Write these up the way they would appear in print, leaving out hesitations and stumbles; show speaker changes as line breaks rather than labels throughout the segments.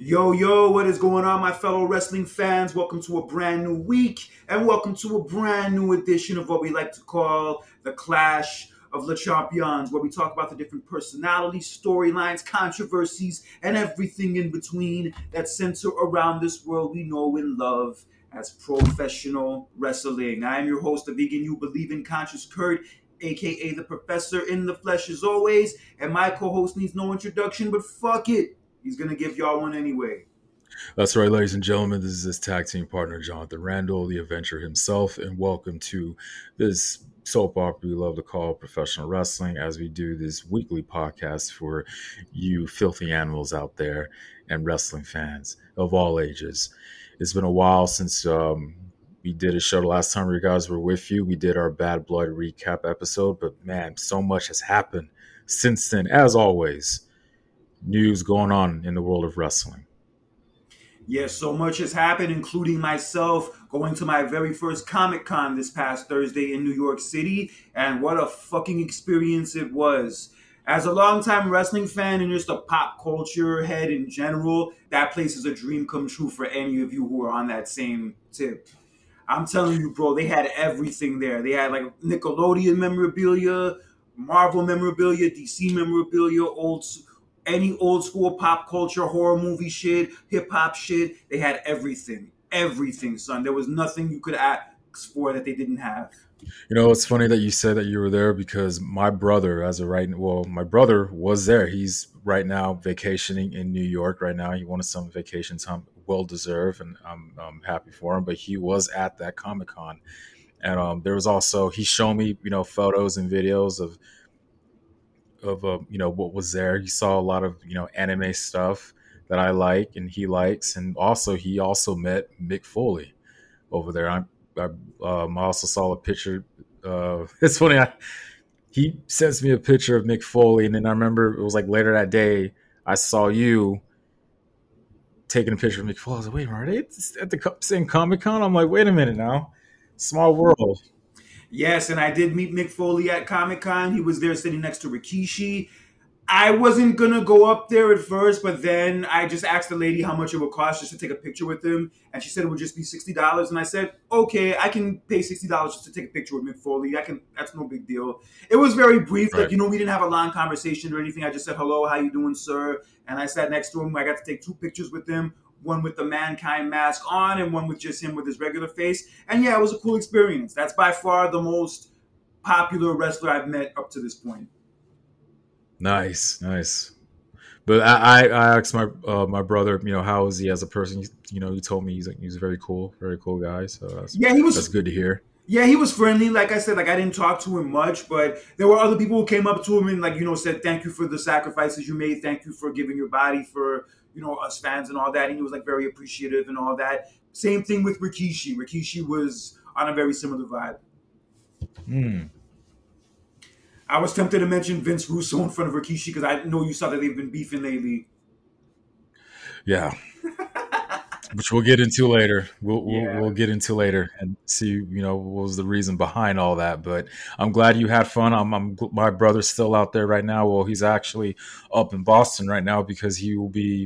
Yo, yo, what is going on, my fellow wrestling fans? Welcome to a brand new week, and welcome to a brand new edition of what we like to call the Clash of the Champions, where we talk about the different personalities, storylines, controversies, and everything in between that center around this world we know and love as professional wrestling. I am your host, the vegan you believe in, Conscious Kurt, aka the Professor in the flesh as always, and my co-host needs no introduction, but fuck it. He's going to give y'all one anyway.
That's right, ladies and gentlemen. This is his tag team partner, Jonathan Randall, the Avenger himself, and welcome to this soap opera we love to call professional wrestling as we do this weekly podcast for you filthy animals out there and wrestling fans of all ages. It's been a while since we did a show. The last time you guys were with you, we did our Bad Blood recap episode, but man, so much has happened since then, as always. News going on in the world of wrestling.
Yes, so much has happened, including myself going to my very first Comic-Con this past Thursday in New York City, and what a fucking experience it was. As a longtime wrestling fan and just a pop culture head in general, that place is a dream come true for any of you who are on that same tip. I'm telling you, bro, they had everything there. They had like Nickelodeon memorabilia, Marvel memorabilia, DC memorabilia, any old school pop culture, horror movie shit, hip hop shit. They had everything. Everything, son. There was nothing you could ask for that they didn't have.
You know, it's funny that you said that you were there because my brother, my brother was there. He's right now vacationing in New York right now. He wanted some vacation time, well deserved, and I'm happy for him. But he was at that Comic-Con. And there was also, he showed me, photos and videos of what was there. He saw a lot of anime stuff that I like and he likes, and he also met Mick Foley over there. I also saw a picture. It's funny. He sends me a picture of Mick Foley, and then I remember it was like later that day I saw you taking a picture of Mick Foley. I was like, wait, are they at the same Comic-Con? I'm like, wait a minute now, small world.
Yes, and I did meet Mick Foley at Comic-Con. He was there sitting next to Rikishi. I wasn't going to go up there at first, but then I just asked the lady how much it would cost just to take a picture with him, and she said it would just be $60, and I said, okay, I can pay $60 just to take a picture with Mick Foley. That's no big deal. It was very brief.
Right.
We didn't have a long conversation or anything. I just said, hello, how you doing, sir? And I sat next to him. I got to take 2 pictures with him. One with the Mankind mask on and one with just him with his regular face. And yeah, it was a cool experience. That's by far the most popular wrestler I've met up to this point.
Nice. But I asked my brother, how is he as a person? He told me he's a very cool guy. So that's good to hear.
Yeah, he was friendly. Like I said, I didn't talk to him much, but there were other people who came up to him and said, thank you for the sacrifices you made. Thank you for giving your body for, us fans and all that. And he was very appreciative and all that. Same thing with Rikishi. Rikishi was on a very similar vibe. I was tempted to mention Vince Russo in front of Rikishi because I know you saw that they've been beefing lately.
Yeah. Which we'll get into later. We'll get into later and see, what was the reason behind all that. But I'm glad you had fun. My brother's still out there right now. Well, he's actually up in Boston right now because he will be,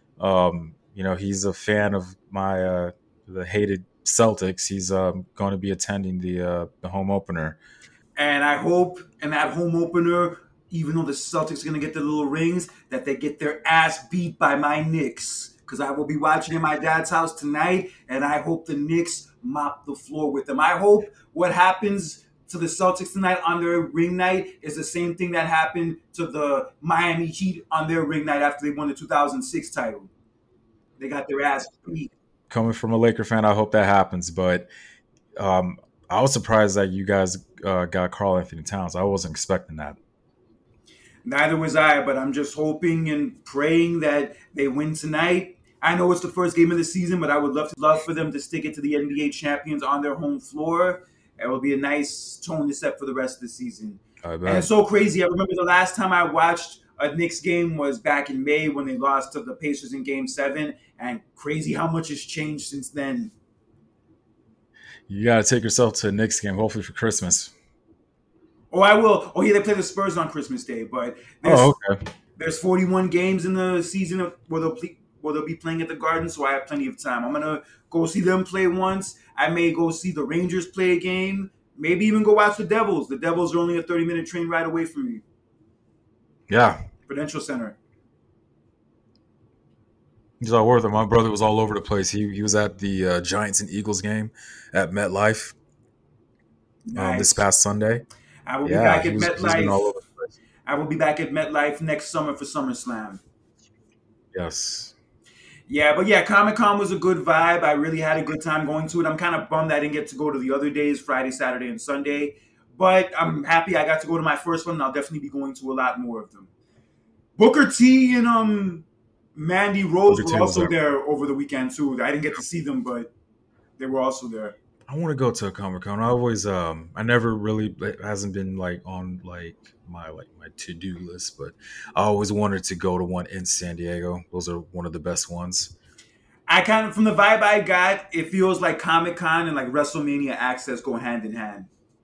he's a fan of my the hated Celtics. He's going to be attending the home opener.
And I hope in that home opener, even though the Celtics are going to get the little rings, that they get their ass beat by my Knicks. Because I will be watching in my dad's house tonight, and I hope the Knicks mop the floor with them. I hope what happens to the Celtics tonight on their ring night is the same thing that happened to the Miami Heat on their ring night after they won the 2006 title. They got their ass beat.
Coming from a Laker fan, I hope that happens. But I was surprised that you guys got Karl-Anthony Towns. I wasn't expecting that.
Neither was I, but I'm just hoping and praying that they win tonight. I know it's the first game of the season, but I would love for them to stick it to the NBA champions on their home floor. It will be a nice tone to set for the rest of the season. And it's so crazy. I remember the last time I watched a Knicks game was back in May when they lost to the Pacers in Game 7, and crazy how much has changed since then.
You got to take yourself to a Knicks game, hopefully for Christmas.
Oh, I will. Oh, yeah, they play the Spurs on Christmas Day, but there's 41 games in the season where they'll well, they'll be playing at the Garden, so I have plenty of time. I'm gonna go see them play once. I may go see the Rangers play a game. Maybe even go watch the Devils. The Devils are only a 30-minute train ride away from me.
Yeah.
Prudential Center.
He's all worth it. My brother was all over the place. He was at the Giants and Eagles game at MetLife this
Nice.
past Sunday.
I will be
Yeah,
back at
he's been
MetLife.
all over the place.
I will be back at MetLife next summer for SummerSlam.
Yes.
Yeah, but yeah, Comic-Con was a good vibe. I really had a good time going to it. I'm kind of bummed I didn't get to go to the other days, Friday, Saturday, and Sunday. But I'm happy I got to go to my first one, and I'll definitely be going to a lot more of them. Booker T and Mandy Rose
Booker T
were
was
also
there.
there over the weekend too. I didn't get to see them, but they were also there.
I want to go to a Comic-Con. I always I never really, it hasn't been like on my to-do list, but I always wanted to go to one in San Diego. Those are one of the best ones.
I kind of, from the vibe I got, it feels like Comic-Con and like WrestleMania Access go hand in hand.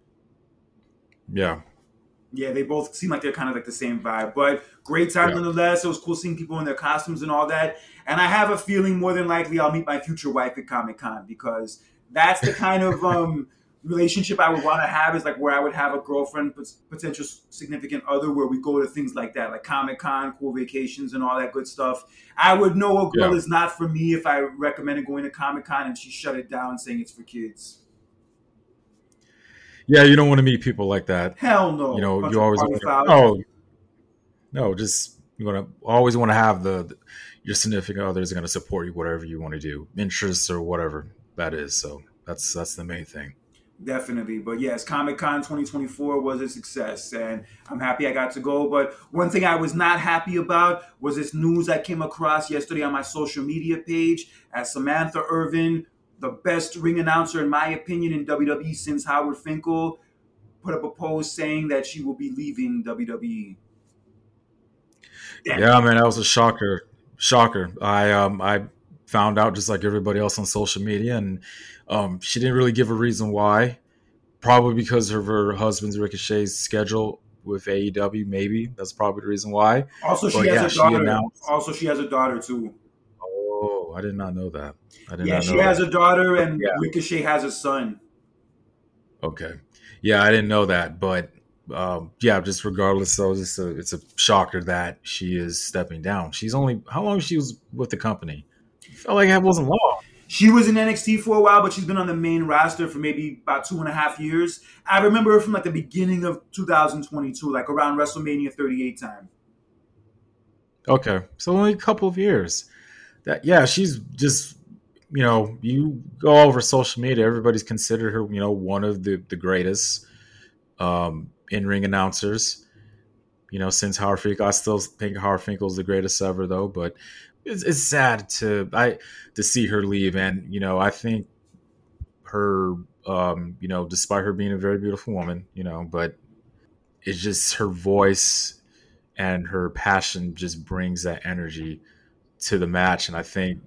Yeah.
Yeah, they both seem like they're kind of like the same vibe, but great time nonetheless. It was cool seeing people in their costumes and all that. And I have a feeling more than likely I'll meet my future wife at Comic-Con, because that's the kind of relationship I would want to have, is like where I would have a girlfriend, potential significant other, where we go to things like that, like Comic-Con, cool vacations and all that good stuff. I would know a girl is not for me if I recommended going to Comic-Con and she shut it down saying it's for kids.
Yeah, you don't want to meet people like that.
Hell no.
You know, you always want to, just you always want to have your significant other is going to support you whatever you want to do, interests or whatever that is. So that's the main thing.
Definitely. But yes, Comic-Con 2024 was a success, and I'm happy I got to go. But one thing I was not happy about was this news I came across yesterday on my social media page, as Samantha Irvin, the best ring announcer in my opinion in WWE since Howard Finkel, put up a post saying that she will be leaving WWE.
Damn. Yeah, man, that was a shocker. I found out just like everybody else on social media, and she didn't really give a reason why. Probably because of her husband's Ricochet's schedule with AEW. Maybe that's probably the reason why.
Also, she has a daughter. She has a daughter too.
Oh, I did not know that.
She has a daughter, and Ricochet has a son.
Okay. Yeah, I didn't know that, but just regardless, so it's a shocker that she is stepping down. She's only, how long she was with the company? I felt like it wasn't long.
She was in NXT for a while, but she's been on the main roster for maybe about 2.5 years. I remember her from like the beginning of 2022, like around WrestleMania 38 time.
Okay, so only a couple of years. She's just, you go over social media, everybody's considered her, one of the greatest in-ring announcers, since Howard Finkel. I still think Howard Finkel is the greatest ever, though, but it's sad to see her leave. And, I think her, despite her being a very beautiful woman, but it's just her voice and her passion just brings that energy to the match. And I think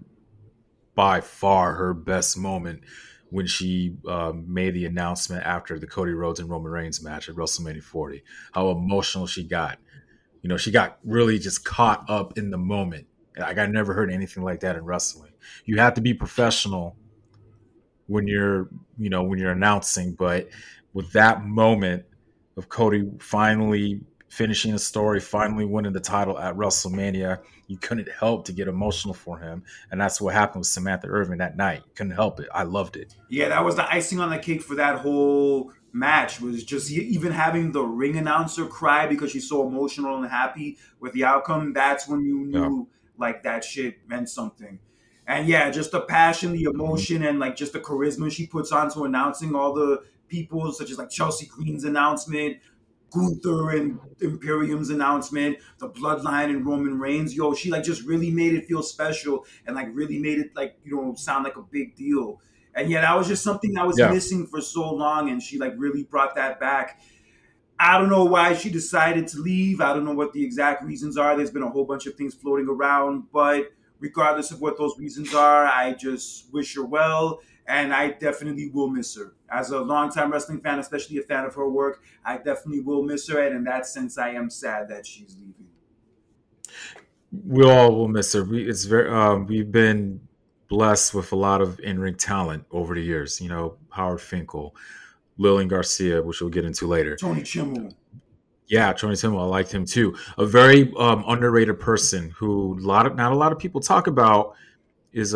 by far her best moment when she made the announcement after the Cody Rhodes and Roman Reigns match at WrestleMania 40, how emotional she got. She got really just caught up in the moment. Like, I never heard anything like that in wrestling. You have to be professional when you're announcing, but with that moment of Cody finally finishing a story, finally winning the title at WrestleMania, you couldn't help to get emotional for him. And that's what happened with Samantha Irvin that night. Couldn't help it. I loved it.
Yeah, that was the icing on the cake for that whole match, was just even having the ring announcer cry because she's so emotional and happy with the outcome. That's when you knew like that shit meant something. And yeah, just the passion, the emotion, and like just the charisma she puts on to announcing all the people, such as like Chelsea Green's announcement, Gunther and Imperium's announcement, the Bloodline and Roman Reigns. Yo, she like just really made it feel special and like really made it like, sound like a big deal. And yeah, that was just something that was missing for so long, and she like really brought that back. I don't know why she decided to leave. I don't know what the exact reasons are. There's been a whole bunch of things floating around, but regardless of what those reasons are, I just wish her well. And I definitely will miss her. As a longtime wrestling fan, especially a fan of her work, I definitely will miss her. And in that sense, I am sad that she's leaving.
We all will miss her. We've been blessed with a lot of in-ring talent over the years. You know, Howard Finkel, Lillian Garcia, which we'll get into later.
Tony Chimmel.
Yeah, Tony Timmel, I liked him too. A very underrated person who not a lot of people talk about is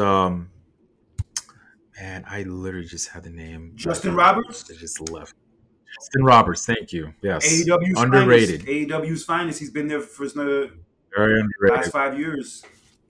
man, I literally just had the name.
Justin Roberts.
I just left. Justin Roberts, thank you. Yes,
AEW's
underrated.
Finest. AEW's finest. He's been there for the
Very underrated.
last 5 years.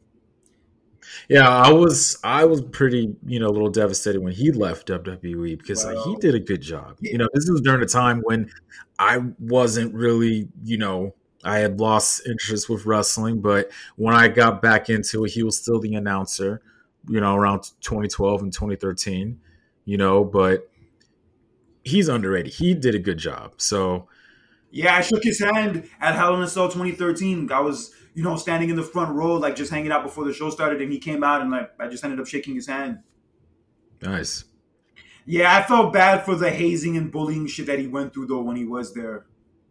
Yeah, I was pretty, a little devastated when he left WWE because he did a good job. You know, this was during a time when I wasn't really, I had lost interest with wrestling, but when I got back into it, he was still the announcer, around 2012 and 2013, but he's underrated. He did a good job. So
yeah, I shook his hand at Hell in a Cell 2013. I was, standing in the front row, like just hanging out before the show started, and he came out, and like I just ended up shaking his hand.
Nice.
Yeah, I felt bad for the hazing and bullying shit that he went through though when he was there.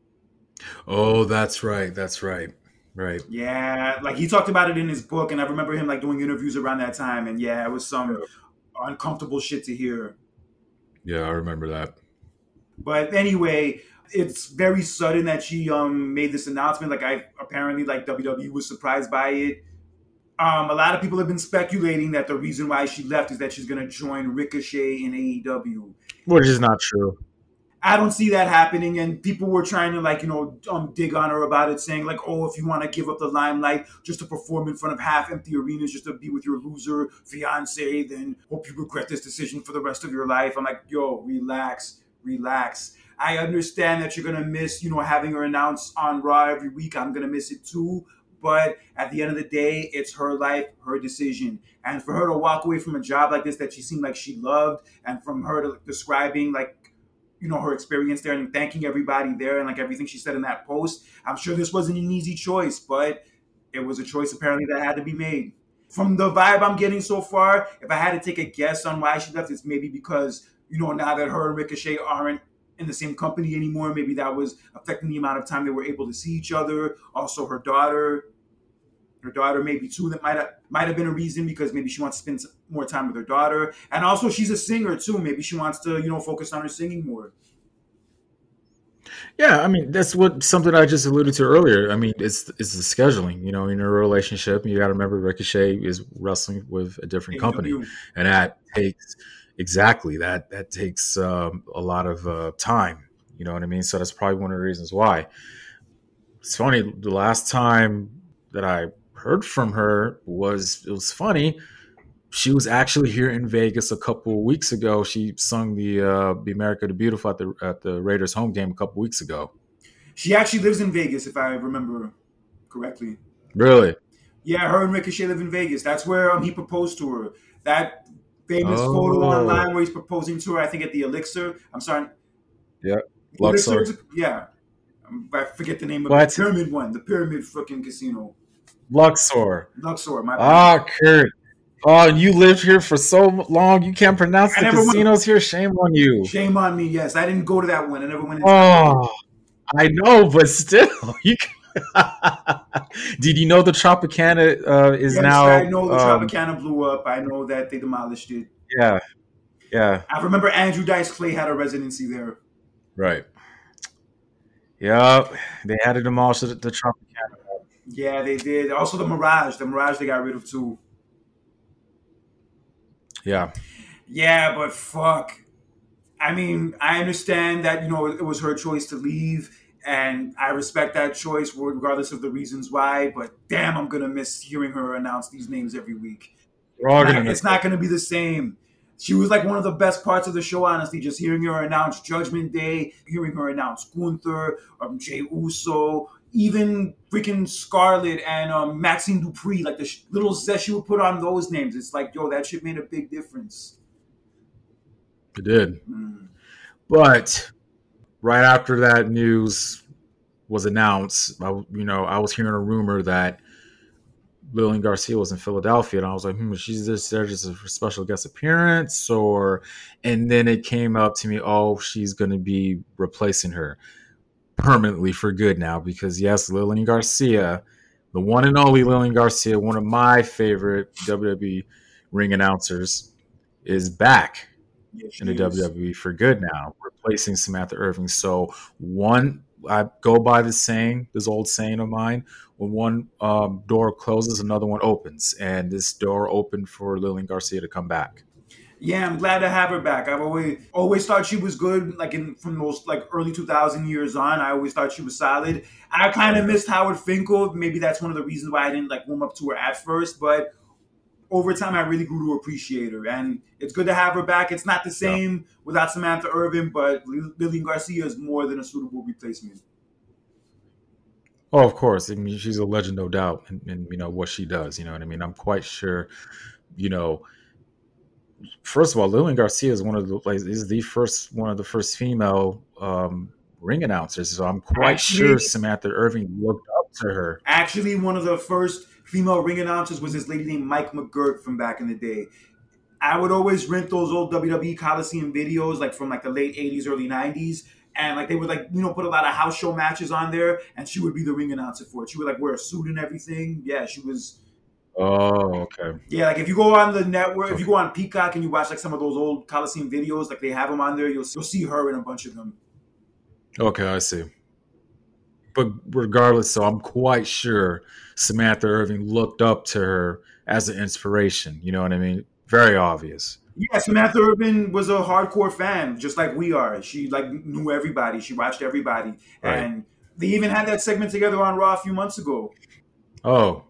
Oh, that's right. That's right. Right.
Yeah, like he talked about it in his book, and I remember him like doing interviews around that time, and yeah, it was some uncomfortable shit to hear.
Yeah, I remember that.
But anyway, it's very sudden that she made this announcement. Like apparently WWE was surprised by it. A lot of people have been speculating that the reason why she left is that she's going to join Ricochet in AEW,
which is not true.
I don't see that happening, and people were trying to dig on her about it, saying like, oh, if you want to give up the limelight just to perform in front of half-empty arenas, just to be with your loser fiance, then hope you regret this decision for the rest of your life. I'm like, yo, relax. I understand that you're gonna miss, having her announce on Raw every week. I'm gonna miss it too. But at the end of the day, it's her life, her decision. And for her to walk away from a job like this that she seemed like she loved, and from her to describing her experience there and thanking everybody there and like everything she said in that post, I'm sure this wasn't an easy choice, but it was a choice apparently that had to be made. From the vibe I'm getting so far, if I had to take a guess on why she left, it's maybe because, now that her and Ricochet aren't in the same company anymore, maybe that was affecting the amount of time they were able to see each other. Also, her daughter maybe too, that might have been a reason, because maybe she wants to spend more time with her daughter, and also she's a singer too. Maybe she wants to focus on her singing more.
Yeah, I mean that's something I just alluded to earlier. I mean it's the scheduling. In a relationship, you got to remember Ricochet is wrestling with a different company, and that takes that takes a lot of time. You know what I mean? So that's probably one of the reasons why. It's funny. The last time that I heard from her was funny. She was actually here in Vegas a couple of weeks ago. She sung the America the Beautiful at the Raiders home game a couple of weeks ago.
She actually lives in Vegas, if I remember correctly.
Really?
Yeah, her and Ricochet live in Vegas. That's where he proposed to her. That famous photo online where he's proposing to her, I think at the Elixir. I'm sorry.
Yeah. Luxor.
Yeah. I forget the name of it. The Pyramid one. The Pyramid fucking casino.
Luxor,
my bad.
Kurt. Oh, you lived here for so long, you can't pronounce the casinos here? Shame on you.
Shame on me, yes. I didn't go to that one. I never went into
I know, but still. Did you know the Tropicana is now...
I know the Tropicana blew up. I know that they demolished it.
Yeah.
I remember Andrew Dice Clay had a residency there.
Right. Yeah, they had to demolish the Tropicana.
Yeah, they did. Also, the Mirage they got rid of too.
Yeah.
Yeah, but fuck. I mean, I understand that, it was her choice to leave, and I respect that choice regardless of the reasons why, but damn, I'm going to miss hearing her announce these names every week. It's not going to be the same. She was like one of the best parts of the show, honestly, just hearing her announce Judgment Day, hearing her announce Gunther, Jey Uso, even freaking Scarlett and Maxine Dupree, like the little zest she would put on those names. It's like, yo, that shit made a big difference.
It did. But right after that news was announced, I was hearing a rumor that Lillian Garcia was in Philadelphia, and I was like, she's there just a special guest appearance, and then it came up to me, she's going to be replacing her permanently for good now, because yes, Lillian Garcia The one and only Lillian Garcia, one of my favorite WWE ring announcers, is back
Yes,
in the
she is.
WWE for good now, replacing Samantha Irving. So I go by this old saying of mine: when one door closes, another one opens, and this door opened for Lillian Garcia to come back.
Yeah, I'm glad to have her back. I've always thought she was good, like in from those like early 2000 years on. I always thought she was solid. I kind of missed Howard Finkel. Maybe that's one of the reasons why I didn't like warm up to her at first. But over time, I really grew to appreciate her, and it's good to have her back. It's not the
Yeah.
same without Samantha Irvin, but Lillian Garcia is more than a suitable replacement.
Oh, of course. I mean, she's a legend, no doubt, and what she does. You know what I mean. I'm quite sure. You know, first of all, Lillian Garcia is one of the first female ring announcers. So I'm quite sure
Actually,
Samantha Irving looked up to her.
actually, one of the first female ring announcers was this lady named Mike McGurk from back in the day. I would always rent those old WWE Coliseum videos, like from like the late '80s, early '90s, and like they would like put a lot of house show matches on there, and she would be the ring announcer for it. She would like wear a suit and everything. Yeah, she was.
Oh, okay,
Yeah, like if you go on the network, if you
okay,
go on Peacock and you watch like some of those old Coliseum videos, like they have them on there, you'll see her in a bunch of them.
okay. I see. But regardless, so I'm quite sure Samantha Irving looked up to her as an inspiration. You know what I mean? Very obvious.
Yeah, Samantha Urban was a hardcore fan, just like we are. She like knew everybody. She watched everybody,
Right.
and they even had that segment together on Raw a few months ago.
Oh,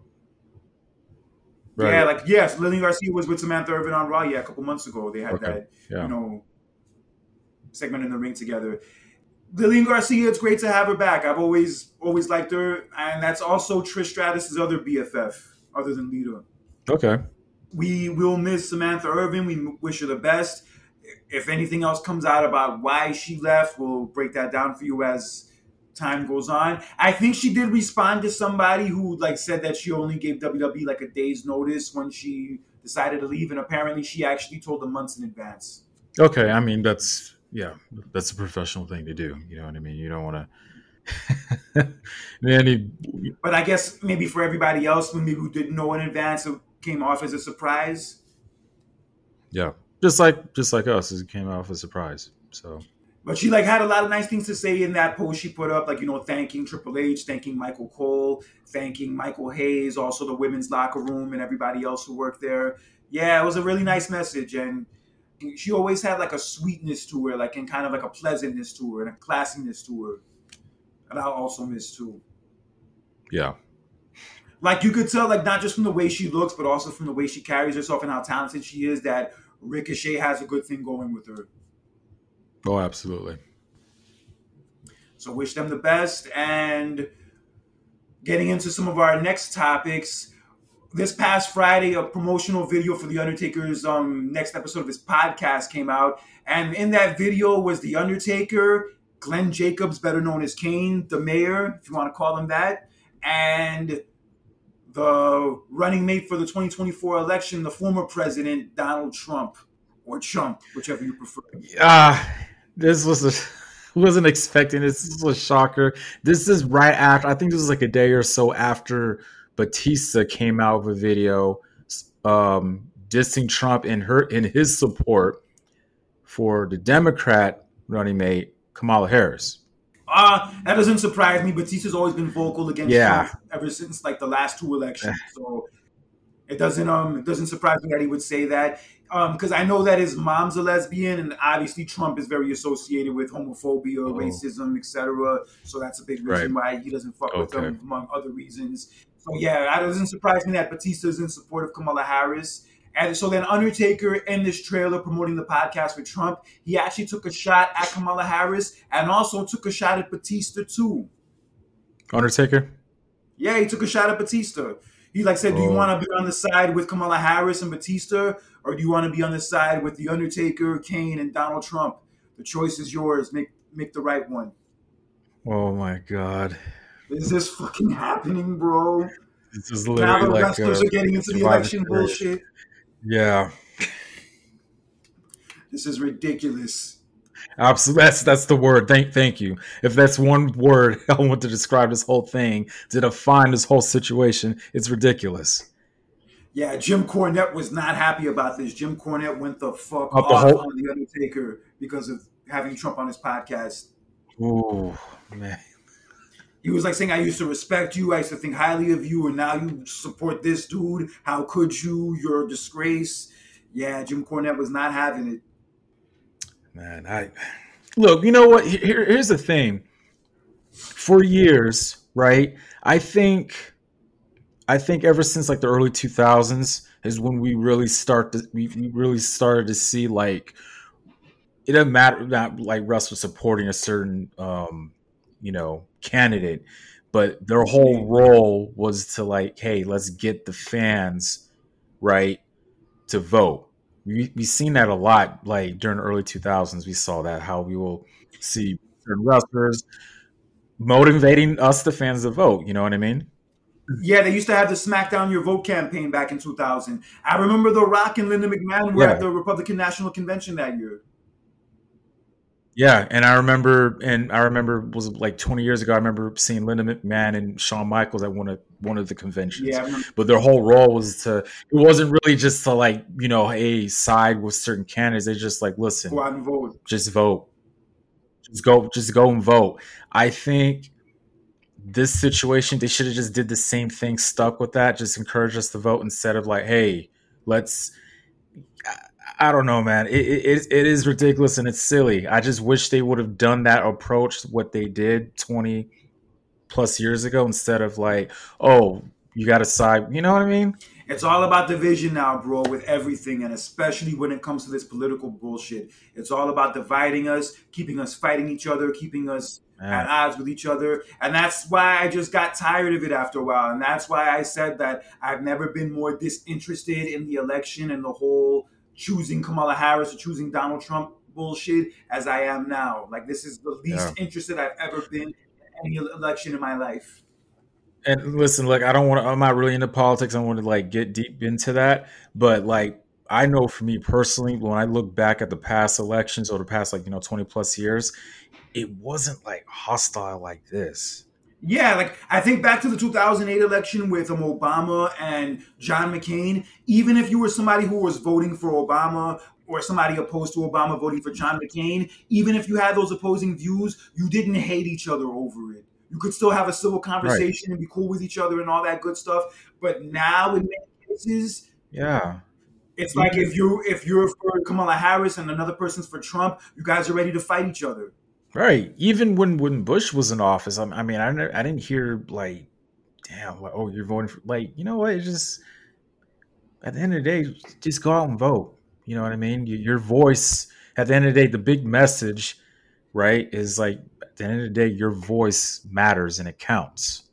Yeah,
right.
like yes, Lillian Garcia was with Samantha Irvin on Raw. Yeah, a couple months ago they had
Okay.
that you
Yeah.
know segment in the ring together. Lillian Garcia, it's great to have her back. I've always liked her, and that's also Trish Stratus's other BFF, other than Lita.
Okay.
We will miss Samantha Irvin. We wish her the best. If anything else comes out about why she left, we'll break that down for you as time goes on. I think she did respond to somebody who like said that she only gave WWE like a day's notice when she decided to leave, and apparently she actually told them months in advance.
Okay. I mean, that's a professional thing to do. You know what I mean? You don't want to. Any,
But I guess maybe for everybody else, maybe who didn't know in advance, it came off as a surprise.
yeah, just like us, it came off a surprise. So
But she like had a lot of nice things to say in that post she put up, like thanking Triple H, thanking Michael Cole, thanking Michael Hayes, also the women's locker room and everybody else who worked there. Yeah, it was a really nice message, and she always had like a sweetness to her, like and kind of like a pleasantness to her and a classiness to her, and I also miss too.
yeah.
Like you could tell, like not just from the way she looks, but also from the way she carries herself and how talented she is, that Ricochet has a good thing going with her.
Oh, absolutely.
So wish them the best. And getting into some of our next topics, this past Friday, a promotional video for The Undertaker's next episode of his podcast came out. And in that video was The Undertaker, Glenn Jacobs, better known as Kane, the mayor, if you want to call him that, and the running mate for the 2024 election, the former president, Donald Trump, or Chump, whichever you prefer.
This was a wasn't expecting this. This was a shocker. This is right after. I think this was like a day or so after Batista came out with a video dissing Trump in his support for the Democrat running mate Kamala Harris.
That doesn't surprise me. Batista's always been vocal against
Yeah.
Trump ever since like the last two elections. So it doesn't surprise me that he would say that. Because I know that his mom's a lesbian, and obviously Trump is very associated with homophobia,
Oh,
racism, etc. So that's a big
right.
reason why he doesn't fuck with
Okay.
them, among other reasons. So yeah, it doesn't surprise me that Batista is in support of Kamala Harris. And so then Undertaker in this trailer promoting the podcast with Trump, he actually took a shot at Kamala Harris and also took a shot at Batista too.
Undertaker.
Yeah, he took a shot at Batista. He like said, "Do you
Oh,
want to be on the side with Kamala Harris and Batista, or do you want to be on the side with the Undertaker, Kane, and Donald Trump? The choice is yours. Make the right one."
oh my God.
Is this fucking happening, bro?
This is
Now
literally
the
like
wrestlers
a
are getting into the
Survivor
election
Series.
bullshit.
Yeah.
This is ridiculous.
Absolutely, that's the word. Thank you. If that's one word I want to describe this whole thing, to define this whole situation, it's ridiculous.
Yeah, Jim Cornette was not happy about this. Jim Cornette went the fuck
About the
off
whole.
on the Undertaker because of having Trump on his podcast.
Ooh, man.
He was like saying, "I used to respect you. I used to think highly of you, and now you support this dude. How could you? You're a disgrace." Yeah, Jim Cornette was not having it.
Man, I look. You know what? Here's the thing. For years, right? I think I think ever since like the early 2000s is when we really started to see like it doesn't matter not like Russ was supporting a certain candidate, but their whole role was to like, hey, let's get the fans right to vote. We seen that a lot like during the early 2000s. We saw that how we will see certain wrestlers motivating us the fans to vote. You know what I mean?
Yeah, they used to have the SmackDown Your Vote campaign back in 2000. I remember The Rock and Linda McMahon were
Yeah.
at the Republican National Convention that year.
Yeah, and I remember was like 20 years ago. I remember seeing Linda McMahon and Shawn Michaels at one of the conventions.
Yeah,
But their whole role was to. It wasn't really just to like hey, side with certain candidates. They just like listen,
go out and vote.
just vote, just go and vote. I think this situation they should have just did the same thing, stuck with that, just encourage us to vote instead of like, hey, let's I don't know, man. It is ridiculous and it's silly. I just wish they would have done that approach, what they did 20 plus years ago, instead of like, oh, you got to side. You know what I mean?
It's all about division now, bro, with everything, and especially when it comes to this political bullshit. It's all about dividing us, keeping us fighting each other, keeping us at
Man,
odds with each other. And that's why I just got tired of it after a while. And that's why I said that I've never been more disinterested in the election and the whole choosing Kamala Harris or choosing Donald Trump bullshit as I am now. Like, this is the least
yeah.
interested I've ever been in any election in my life.
And listen, like I don't want to. I'm not really into politics. I want to like get deep into that, but like I know for me personally, when I look back at the past elections or the past like 20 plus years, it wasn't like hostile like this.
Yeah, like I think back to the 2008 election with Obama and John McCain. Even if you were somebody who was voting for Obama or somebody opposed to Obama voting for John McCain, even if you had those opposing views, you didn't hate each other over it. You could still have a civil
Right.
conversation and be cool with each other and all that good stuff. But now, in many cases,
Yeah.
it's like
Even
if you're for Kamala Harris and another person's for Trump, you guys are ready to fight each other.
right. Even when Bush was in office, I mean, I didn't hear like, damn, like, oh, you're voting for like, you know what? It's just at the end of the day, just go out and vote. You know what I mean? Your voice. At the end of the day, the big message, right, is like at the end of the day, your voice matters and it counts.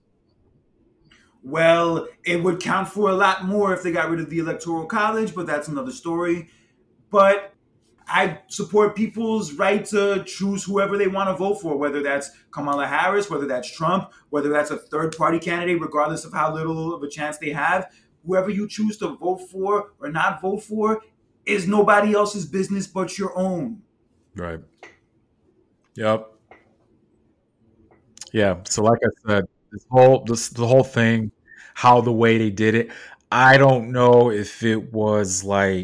Well, it would count for a lot more if they got rid of the Electoral College, but that's another story. But I support people's right to choose whoever they want to vote for, whether that's Kamala Harris, whether that's Trump, whether that's a third party candidate, regardless of how little of a chance they have. Whoever you choose to vote for or not vote for is nobody else's business but your own.
Right. Yep. Yeah. So like I said, this the whole thing, how the way they did it, I don't know if it was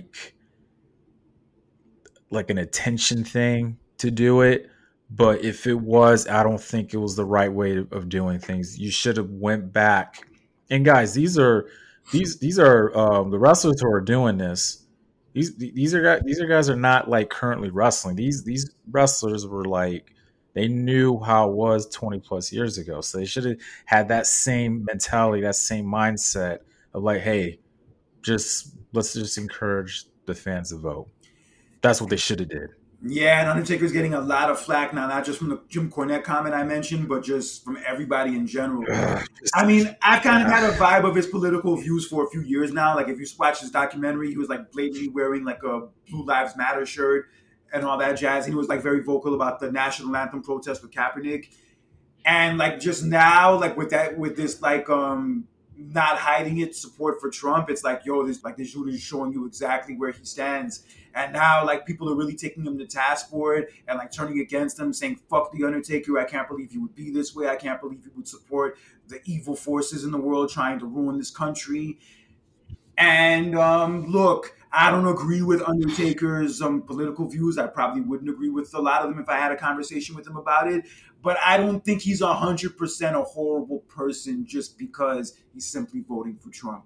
like an attention thing to do it, but if it was, I don't think it was the right way of doing things. You should have went back. And guys, these are the wrestlers who are doing this. These are guys are not like currently wrestling. These wrestlers were like they knew how it was 20 plus years ago. So they should have had that same mentality, that same mindset of like, hey, just let's just encourage the fans to vote. That's what they should have did.
Yeah, and Undertaker's getting a lot of flack now, not just from the Jim Cornette comment I mentioned, but just from everybody in general. I mean, I've kind of had a vibe of his political views for a few years now. Like, if you watch his documentary, he was like blatantly wearing like a Blue Lives Matter shirt and all that jazz. He was like very vocal about the national anthem protest with Kaepernick. And like just now, like with this like not hiding its support for Trump. It's like, yo, this dude is showing you exactly where he stands. And now, like, people are really taking him to task for it and like turning against him, saying, "Fuck the Undertaker! I can't believe he would be this way. I can't believe he would support the evil forces in the world trying to ruin this country." And look, I don't agree with Undertaker's political views. I probably wouldn't agree with a lot of them if I had a conversation with him about it. But I don't think he's 100% a horrible person just because he's simply voting for Trump.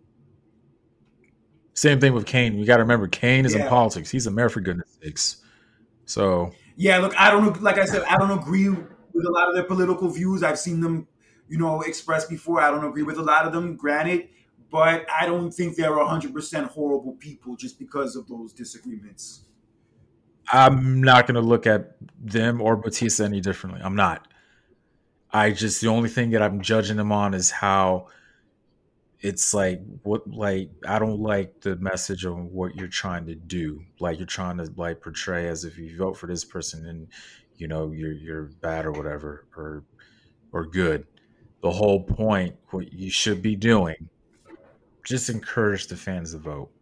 Same thing with Kane. You got to remember, Kane is in
Yeah.
politics. He's a mayor, for goodness sakes. So
Yeah, look, I don't, like I said, I don't agree with a lot of their political views. I've seen them, expressed before. I don't agree with a lot of them, granted, but I don't think they're 100% horrible people just because of those disagreements.
I'm not going to look at them or Batista any differently. I'm not. The only thing that I'm judging them on is how it's like, I don't like the message of what you're trying to do. Like, you're trying to like portray as if you vote for this person and you're bad or whatever, or good. The whole point, what you should be doing, just encourage the fans to vote.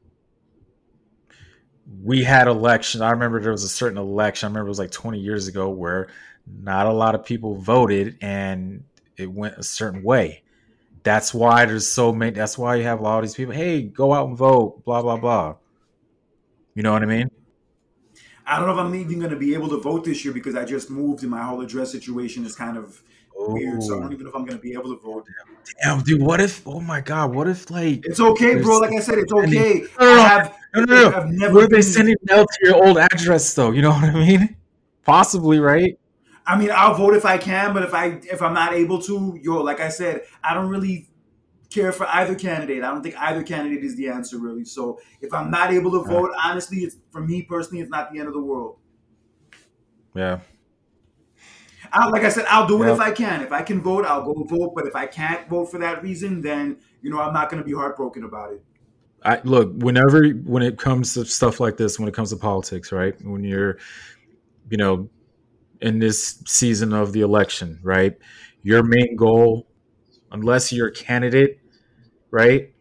We had elections. I remember there was a certain election. I remember it was like 20 years ago where not a lot of people voted and it went a certain way. That's why there's so many. That's why you have a lot of these people. Hey, go out and vote. Blah blah blah. You know what I mean?
I don't know if I'm even going to be able to vote this year because I just moved and my whole address situation is kind of weird. So I don't even know if I'm going to be able to vote.
Damn, dude. What if? Oh my god. What if like?
It's okay, bro. Like I said, it's okay.
No.
I've never
What if they send it out to your old address though? You know what I mean? Possibly, right?
I mean, I'll vote if I can, but if I'm not able to, like I said, I don't really care for either candidate. I don't think either candidate is the answer, really. So if I'm not able to vote, honestly, it's for me personally, it's not the end of the world.
Yeah.
Like I said, I'll do it if I can. If I can vote, I'll go vote. But if I can't vote for that reason, then I'm not going to be heartbroken about it.
When it comes to stuff like this, when it comes to politics, right? When you're, in this season of the election, right? Your main goal, unless you're a candidate, right?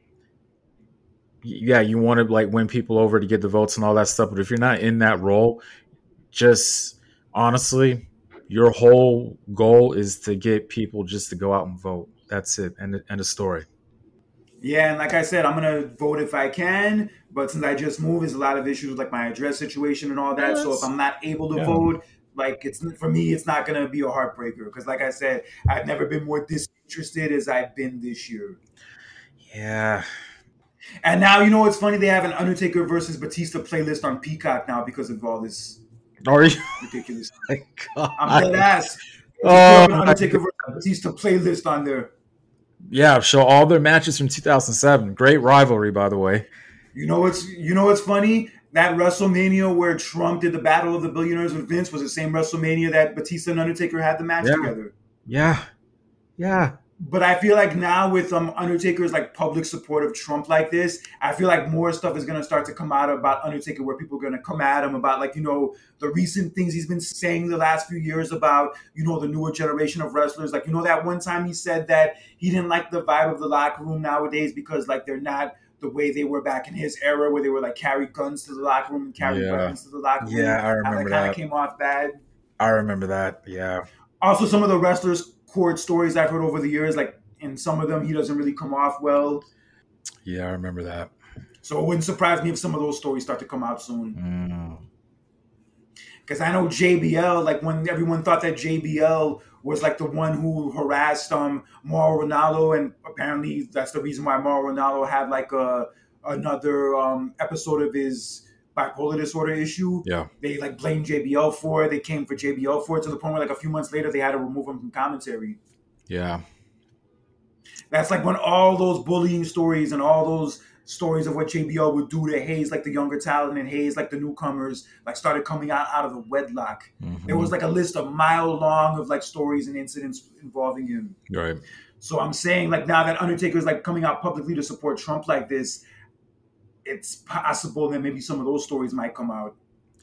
Yeah, you want to like win people over to get the votes and all that stuff. But if you're not in that role, just honestly, your whole goal is to get people just to go out and vote. That's it. End of story.
Yeah, and like I said, I'm going to vote if I can. But since I just moved, there's a lot of issues with like my address situation and all that. So if I'm not able to vote, like for me, it's not going to be a heartbreaker. Because like I said, I've never been more disinterested as I've been this year.
Yeah.
And now, it's funny? They have an Undertaker versus Batista playlist on Peacock now because of all this ridiculous. I'm dead ass. An Undertaker versus Batista playlist on there.
Yeah, show all their matches from 2007. Great rivalry, by the way.
You know what's funny? That WrestleMania where Trump did the Battle of the Billionaires with Vince was the same WrestleMania that Batista and Undertaker had the match together.
Yeah.
But I feel like now with Undertaker's like public support of Trump like this, I feel like more stuff is gonna start to come out about Undertaker, where people are gonna come at him about like the recent things he's been saying the last few years about the newer generation of wrestlers. Like that one time he said that he didn't like the vibe of the locker room nowadays because like they're not the way they were back in his era, where they were like carry guns to the locker room and carry weapons to the locker room.
Yeah, I remember that.
Kind of came off bad.
I remember that. Yeah.
Also, some of the wrestlers' court stories I've heard over the years, like in some of them, he doesn't really come off well.
Yeah, I remember that.
So it wouldn't surprise me if some of those stories start to come out soon. Because I know JBL, like when everyone thought that JBL was like the one who harassed Mauro Ranallo, and apparently that's the reason why Mauro Ranallo had like another episode of his bipolar disorder issue.
Yeah.
They like blamed JBL for it. They came for JBL for it to the point where like a few months later they had to remove him from commentary.
Yeah.
That's like when all those bullying stories and all those stories of what JBL would do to Hayes, like the younger talent, and Hayes, like the newcomers, like started coming out of the wedlock. Mm-hmm. There was like a list a mile long of like stories and incidents involving him.
Right.
So I'm saying like now that Undertaker is like coming out publicly to support Trump like this, it's possible that maybe some of those stories might come out.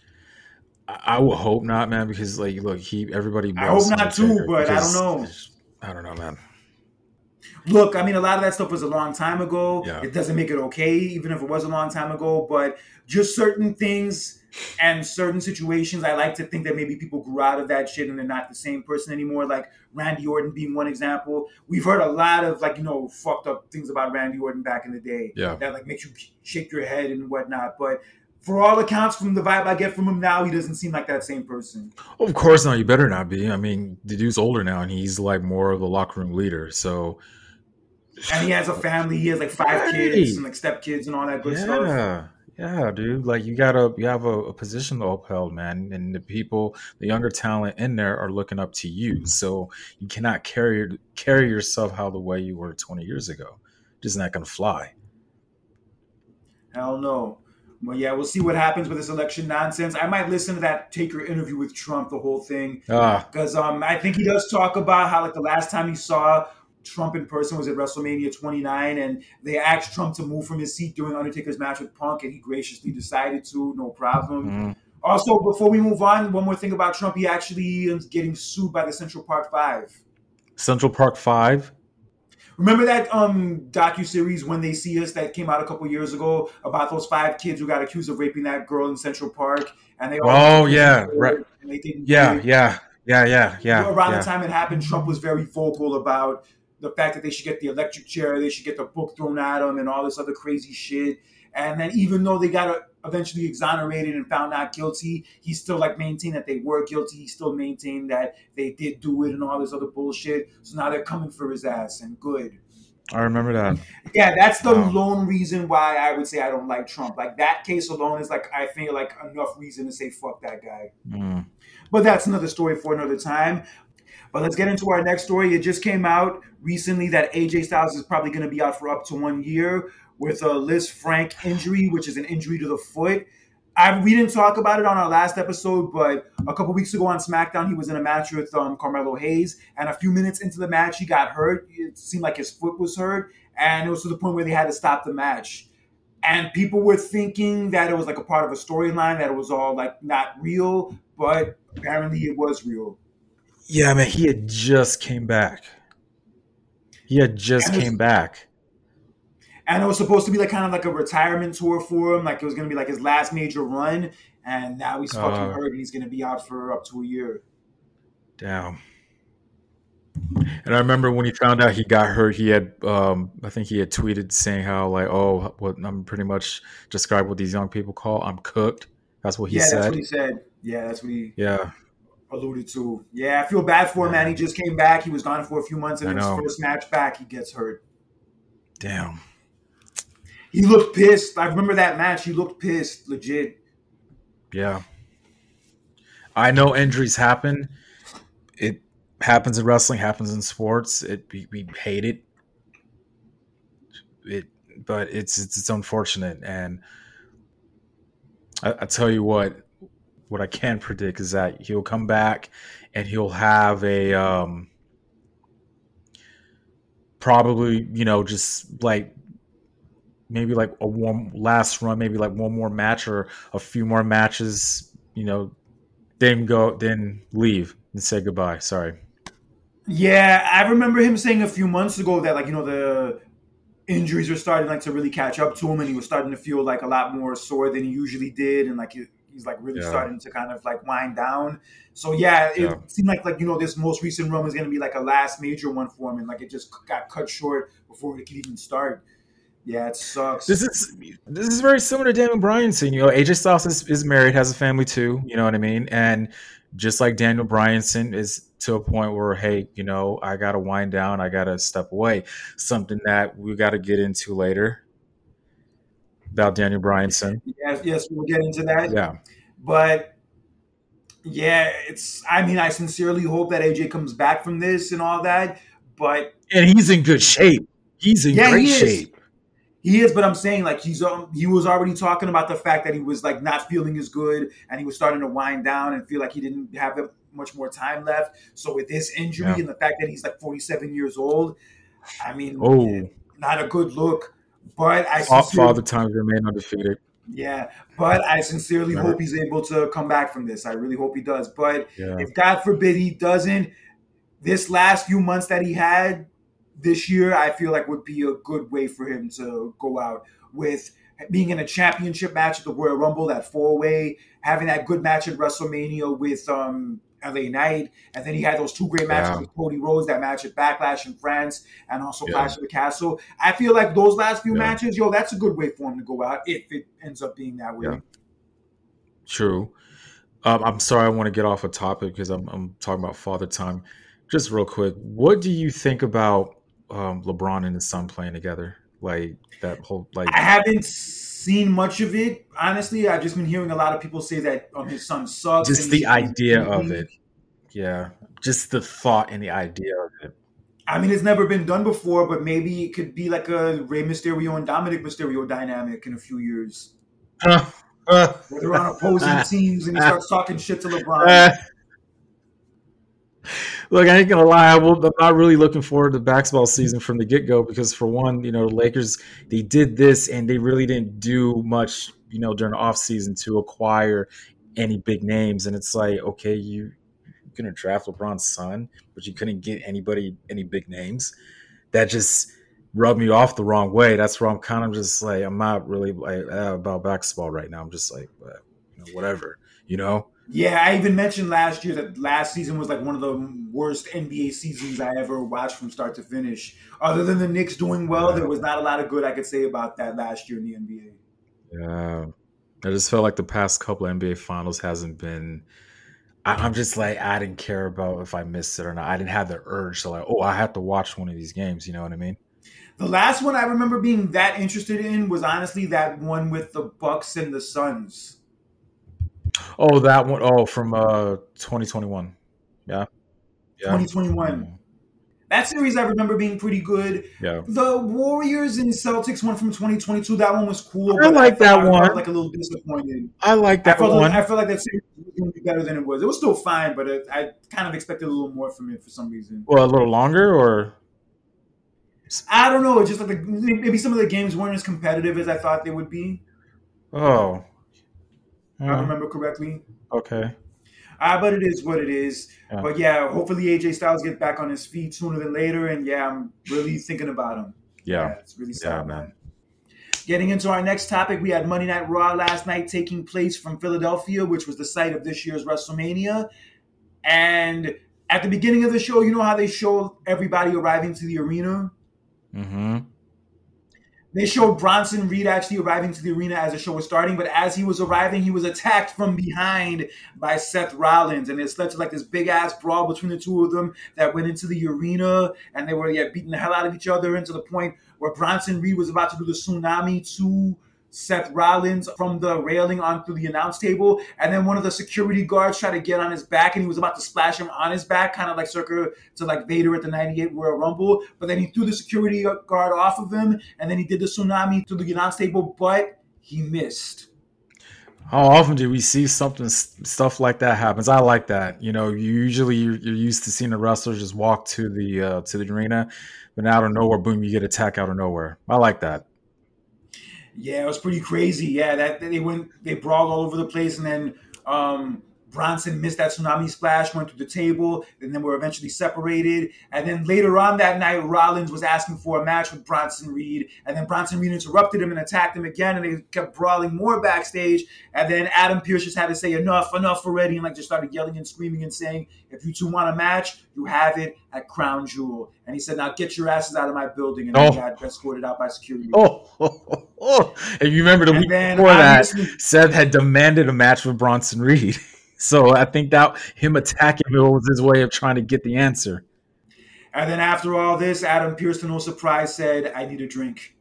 I would hope not, man, because like, look, everybody.
I hope not too, but I don't know.
I don't know, man.
Look, I mean, a lot of that stuff was a long time ago.
Yeah.
It doesn't make it okay, even if it was a long time ago. But just certain things and certain situations, I like to think that maybe people grew out of that shit and they're not the same person anymore. Like Randy Orton being one example. We've heard a lot of fucked up things about Randy Orton back in the day
Yeah.
that like makes you shake your head and whatnot. But for all accounts, from the vibe I get from him now, he doesn't seem like that same person.
Of course not. You better not be. I mean, the dude's older now, and he's like more of the locker room leader. So,
And he has a family. He has like 5 kids and like stepkids and all that good stuff.
Yeah, dude. Like you have a position to uphold, man, and the younger talent in there are looking up to you. So you cannot carry yourself how the way you were 20 years ago. Just not gonna fly.
Hell no. Well, yeah, we'll see what happens with this election nonsense. I might listen to that Taker interview with Trump, the whole thing, because I think he does talk about how like the last time he saw Trump in person was at WrestleMania 29, and they asked Trump to move from his seat during Undertaker's match with Punk, and he graciously decided to, no problem.
Mm-hmm.
Also, before we move on, one more thing about Trump, he actually is getting sued by the Central Park Five.
Central Park Five?
Remember that docuseries When They See Us that came out a couple years ago about those 5 kids who got accused of raping that girl in Central Park, and they all
right.
And they didn't
Yeah.
Around the time it happened, Trump was very vocal about the fact that they should get the electric chair, they should get the book thrown at them, and all this other crazy shit. And then even though they got eventually exonerated and found not guilty, he still like maintained that they were guilty. He still maintained that they did do it and all this other bullshit. So now they're coming for his ass, and good.
I remember that.
Yeah, that's the lone reason why I would say I don't like Trump. Like that case alone is like, I feel like enough reason to say fuck that guy. But that's another story for another time. But let's get into our next story. It just came out recently that AJ Styles is probably going to be out for up to 1 year with a Lisfranc injury, which is an injury to the foot. We didn't talk about it on our last episode, but a couple weeks ago on SmackDown, he was in a match with Carmelo Hayes, and a few minutes into the match, he got hurt. It seemed like his foot was hurt, and it was to the point where they had to stop the match. And people were thinking that it was like a part of a storyline, that it was all like not real, but apparently it was real.
Yeah, man, he had just came back.
And it was supposed to be like kind of like a retirement tour for him. Like it was going to be like his last major run. And now he's fucking hurt and he's going to be out for up to a year.
Damn. And I remember when he found out he got hurt, he had, I think he had tweeted saying how like, oh, what I'm pretty much describe what these young people call, I'm cooked. That's what he said.
That's what he said. Yeah, that's what he alluded to. Yeah, I feel bad for him, man. He just came back. He was gone for a few months, and in his first match back, he gets hurt.
Damn.
He looked pissed. I remember that match. He looked pissed, legit.
Yeah. I know injuries happen. It happens in wrestling, happens in sports. We hate it. But it's unfortunate. And I tell you what I can predict is that he'll come back and he'll have a probably, just like maybe like a warm last run, maybe like one more match or a few more matches, then leave and say goodbye. Sorry.
Yeah, I remember him saying a few months ago that the injuries were starting like to really catch up to him, and he was starting to feel like a lot more sore than he usually did, and like he's like really starting to kind of like wind down. So it seemed like this most recent run was going to be like a last major one for him, and like it just got cut short before it could even start. Yeah, it sucks.
This is very similar to Daniel Bryanson. AJ Styles is married, has a family too. You know what I mean? And just like Daniel Bryanson is to a point where, hey, I got to wind down. I got to step away. Something that we got to get into later about Daniel Bryanson.
Yes, we'll get into that.
Yeah.
But yeah, I sincerely hope that AJ comes back from this and all that.
And he's in good shape. He's in great shape.
He is, but I'm saying like he was already talking about the fact that he was like not feeling as good, and he was starting to wind down and feel like he didn't have that much more time left. So with this injury and the fact that he's like 47 years old, not a good look. But
Father Time remain undefeated.
Yeah, but I sincerely hope he's able to come back from this. I really hope he does. But if God forbid he doesn't, this last few months that he had, this year, I feel like would be a good way for him to go out with being in a championship match at the Royal Rumble, that 4-way, having that good match at WrestleMania with LA Knight, and then he had those two great matches
Yeah.
with Cody Rhodes, that match at Backlash in France, and also
Yeah.
Clash of the Castle. I feel like those last few
Yeah.
matches, that's a good way for him to go out if it ends up being that way.
Yeah. True. I'm sorry, I want to get off a topic because I'm talking about Father Time. Just real quick, what do you think about LeBron and his son playing together? Like that whole
I haven't seen much of it, honestly. I've just been hearing a lot of people say that his son sucks.
just
And
the idea of it. Yeah, just the thought and the idea of it.
I mean, it's never been done before, but maybe it could be like a Rey Mysterio and Dominic Mysterio dynamic in a few years. Where they're on opposing teams and he starts talking shit to LeBron.
Look, I ain't gonna lie. I'm not really looking forward to basketball season from the get go because, for one, the Lakers, they did this and they really didn't do much, during the off season to acquire any big names. And it's like, okay, you're gonna draft LeBron's son, but you couldn't get any big names. That just rubbed me off the wrong way. That's where I'm kind of just like, I'm not really like about basketball right now. I'm just like, whatever,
Yeah, I even mentioned last year that last season was like one of the worst NBA seasons I ever watched from start to finish. Other than the Knicks doing well, there was not a lot of good I could say about that last year in the NBA.
Yeah, I just felt like the past couple of NBA finals hasn't been. I'm just like, I didn't care about if I missed it or not. I didn't have the urge to like, oh, I have to watch one of these games. You know what I mean?
The last one I remember being that interested in was honestly that one with the Bucks and the Suns.
Oh, that one. Oh, from 2021. Yeah.
2021. That series I remember being pretty good.
Yeah.
The Warriors and Celtics one from 2022. That one was cool.
I like that one.
I felt like a little disappointed.
I like that one.
I felt like that series was going to be better than it was. It was still fine, but I kind of expected a little more from it for some reason.
Well, a little longer, or
I don't know. It's just like maybe some of the games weren't as competitive as I thought they would be.
Oh,
I remember correctly.
Okay.
But it is what it is. Yeah. But yeah, hopefully AJ Styles gets back on his feet sooner than later. And yeah, I'm really thinking about him.
Yeah.
It's really sad,
man.
Getting into our next topic, we had Monday Night Raw last night taking place from Philadelphia, which was the site of this year's WrestleMania. And at the beginning of the show, you know how they show everybody arriving to the arena?
Mm-hmm.
They showed Bronson Reed actually arriving to the arena as the show was starting, but as he was arriving, he was attacked from behind by Seth Rollins, and it led to like this big-ass brawl between the two of them that went into the arena, and they were beating the hell out of each other, and to the point where Bronson Reed was about to do the tsunami to Seth Rollins from the railing onto the announce table, and then one of the security guards tried to get on his back, and he was about to splash him on his back, kind of like circa to like Vader at the 98 Royal Rumble, but then he threw the security guard off of him, and then he did the tsunami to the announce table, but he missed.
How often do we see stuff like that happens? I like that. You're used to seeing the wrestlers just walk to the arena, but out of nowhere, boom, you get attacked out of nowhere. I like that.
Yeah, it was pretty crazy. Yeah, that they brawled all over the place, and then Bronson missed that tsunami splash, went through the table, and then were eventually separated. And then later on that night, Rollins was asking for a match with Bronson Reed, and then Bronson Reed interrupted him and attacked him again, and they kept brawling more backstage. And then Adam Pearce just had to say enough already, and like just started yelling and screaming and saying, "If you two want a match, you have it at Crown Jewel." And he said, "Now get your asses out of my building." And then he got escorted out by security.
And you remember the week before that, Seth had demanded a match with Bronson Reed. So I think that him attacking him was his way of trying to get the answer.
And then after all this, Adam Pearce, to no surprise, said, "I need a drink."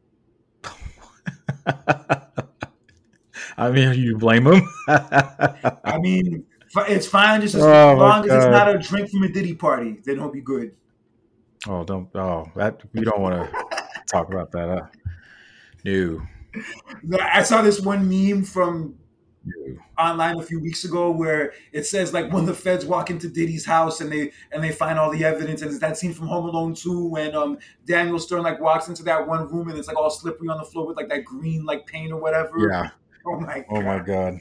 I mean, you blame him?
I mean, it's fine just as long as it's not a drink from a Diddy party. Then it'll be good.
We don't want to talk about that. No.
I saw this one meme from online a few weeks ago where it says like when the feds walk into Diddy's house and they find all the evidence, and it's that scene from Home Alone 2 when Daniel Stern like walks into that one room and it's like all slippery on the floor with like that green like paint or whatever.
Yeah.
Oh my god.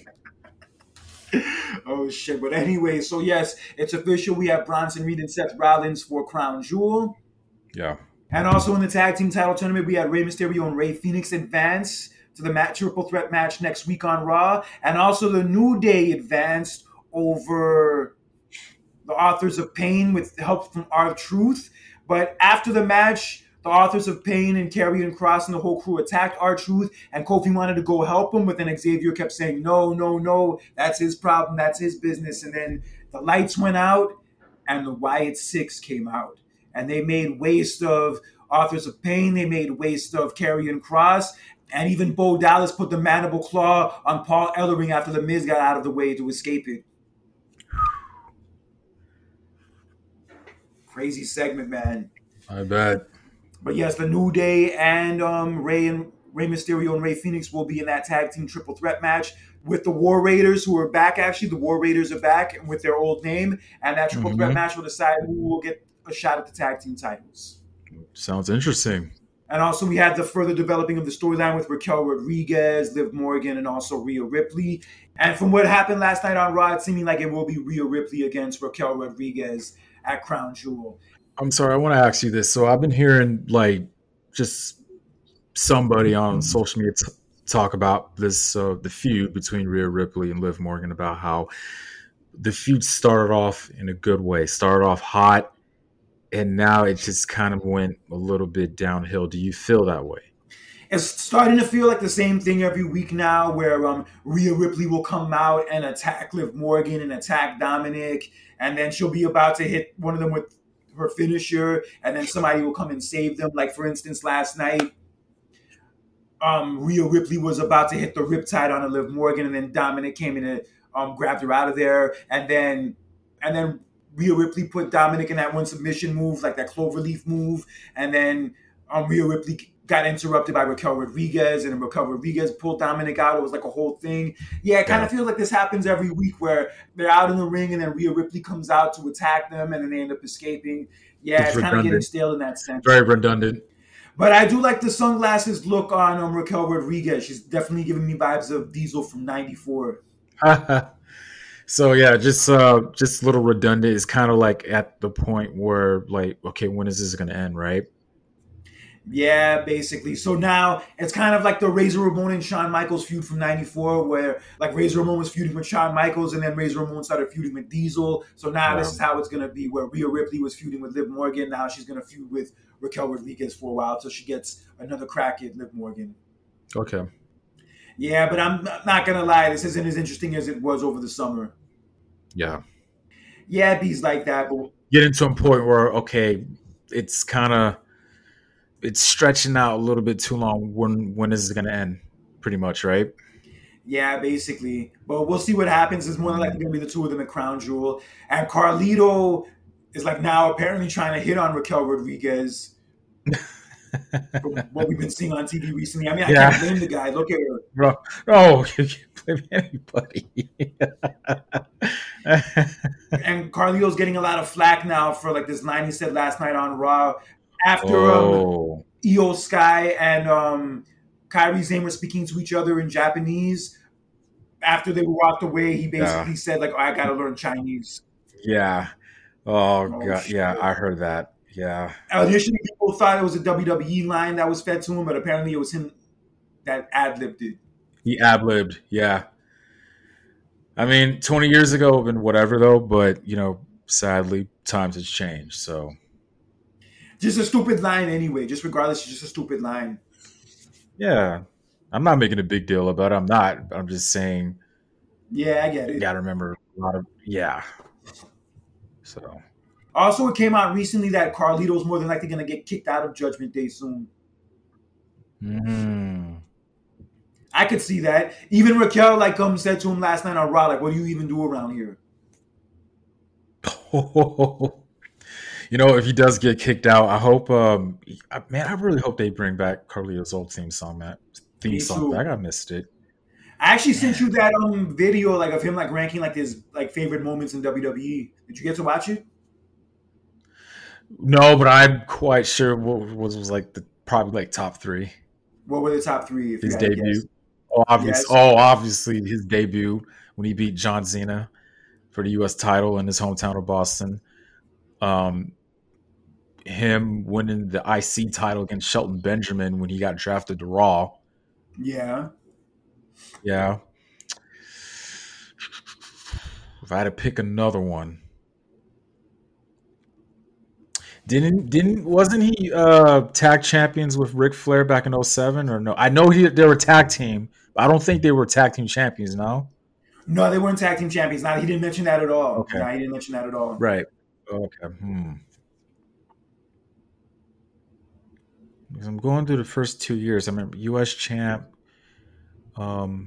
Oh shit. But anyway, so yes, it's official. We have Bronson Reed and Seth Rollins for Crown Jewel.
Yeah.
And also in the tag team title tournament, we had Rey Mysterio and Rey Fenix advance to the triple threat match next week on Raw. And also the New Day advanced over the Authors of Pain with help from R-Truth. But after the match, the Authors of Pain and Karrion Kross and the whole crew attacked R-Truth, and Kofi wanted to go help him, but then Xavier kept saying, no, no, no, that's his problem, that's his business. And then the lights went out, and the Wyatt Six came out. And they made waste of Authors of Pain, they made waste of Karrion Kross, and even Bo Dallas put the mandible claw on Paul Ellering after The Miz got out of the way to escape it. Crazy segment, man.
I bet.
But yes, the New Day and Rey Mysterio and Rey Fenix will be in that tag team triple threat match with the War Raiders, who are back. Actually, the War Raiders are back with their old name, and that triple threat match will decide who will get a shot at the tag team titles.
Sounds interesting.
And also, we had the further developing of the storyline with Raquel Rodriguez, Liv Morgan, and also Rhea Ripley. And from what happened last night on Raw, it's seeming like it will be Rhea Ripley against Raquel Rodriguez at Crown Jewel.
I'm sorry, I want to ask you this. So I've been hearing like just somebody on social media talk about this, the feud between Rhea Ripley and Liv Morgan, about how the feud started off in a good way, started off hot, and now it just kind of went a little bit downhill. Do you feel that way?
It's starting to feel like the same thing every week now, where Rhea Ripley will come out and attack Liv Morgan and attack Dominic, and then she'll be about to hit one of them with her finisher, and then somebody will come and save them. Like, for instance, last night, Rhea Ripley was about to hit the Riptide on Liv Morgan, and then Dominic came in and grabbed her out of there, and then Rhea Ripley put Dominic in that one submission move, like that cloverleaf move, and then Rhea Ripley got interrupted by Raquel Rodriguez, and then Raquel Rodriguez pulled Dominic out. It was like a whole thing. Yeah, it kind of feels like this happens every week, where they're out in the ring and then Rhea Ripley comes out to attack them, and then they end up escaping. Yeah, it's kind of getting stale in that sense.
Very redundant.
But I do like the sunglasses look on Raquel Rodriguez. She's definitely giving me vibes of Diesel from '94.
So yeah, just a little redundant. It's kind of like at the point where, like, okay, when is this going to end, right?
Yeah, basically. So now it's kind of like the Razor Ramon and Shawn Michaels feud from '94, where like Razor Ramon was feuding with Shawn Michaels, and then Razor Ramon started feuding with Diesel. So now this is how it's going to be, where Rhea Ripley was feuding with Liv Morgan. Now she's going to feud with Raquel Rodriguez for a while until she gets another crack at Liv Morgan.
Okay.
Yeah, but I'm not going to lie. This isn't as interesting as it was over the summer.
Yeah.
Yeah, it bees like that. But
getting to a point where, okay, it's stretching out a little bit too long. When is it going to end? Pretty much, right?
Yeah, basically. But we'll see what happens. It's more likely going to be the two of them at Crown Jewel. And Carlito is like now apparently trying to hit on Raquel Rodriguez. From what we've been seeing on TV recently. I mean, I can't blame the guy. Look at her.
Bro, oh, you can't blame anybody.
And Carlito's getting a lot of flack now for like this line he said last night on Raw. After Io Sky and Kairi Sane were speaking to each other in Japanese, after they walked away, he basically said, like, oh, I got to learn Chinese.
Yeah. Oh, God. Shit. Yeah, I heard that. Yeah.
Initially, people thought it was a WWE line that was fed to him, but apparently it was him that ad-libbed it.
He ad-libbed, yeah. I mean, 20 years ago would have been whatever, though, but, you know, sadly, times has changed, so.
Just a stupid line anyway. Just regardless, it's just a stupid line.
Yeah. I'm not making a big deal about it. I'm not. I'm just saying.
Yeah, I get it.
You got to remember a lot of, yeah. So.
Also, it came out recently that Carlito's more than likely going to get kicked out of Judgment Day soon. I could see that. Even Raquel, like, said to him last night on Raw, like, what do you even do around here?
You know, if he does get kicked out, I hope, man, I really hope they bring back Carlito's old theme song back. I missed it.
I actually sent you that video, like, of him, like, ranking, like, his, like, favorite moments in WWE. Did you get to watch it?
No, but I'm quite sure what was like probably like top three.
What were the top three?
His debut. Obviously his debut when he beat John Cena for the U.S. title in his hometown of Boston. him winning the IC title against Shelton Benjamin when he got drafted to Raw.
Yeah.
Yeah. If I had to pick another one, wasn't he tag champions with Ric Flair back in 07 or no? I know they were tag team, but I don't think they were tag team champions. No.
No, they weren't tag team champions. He didn't mention that at all.
Okay.
Yeah, he didn't mention that at all.
Right. Okay. Because I'm going through the first 2 years. I remember U.S. champ. The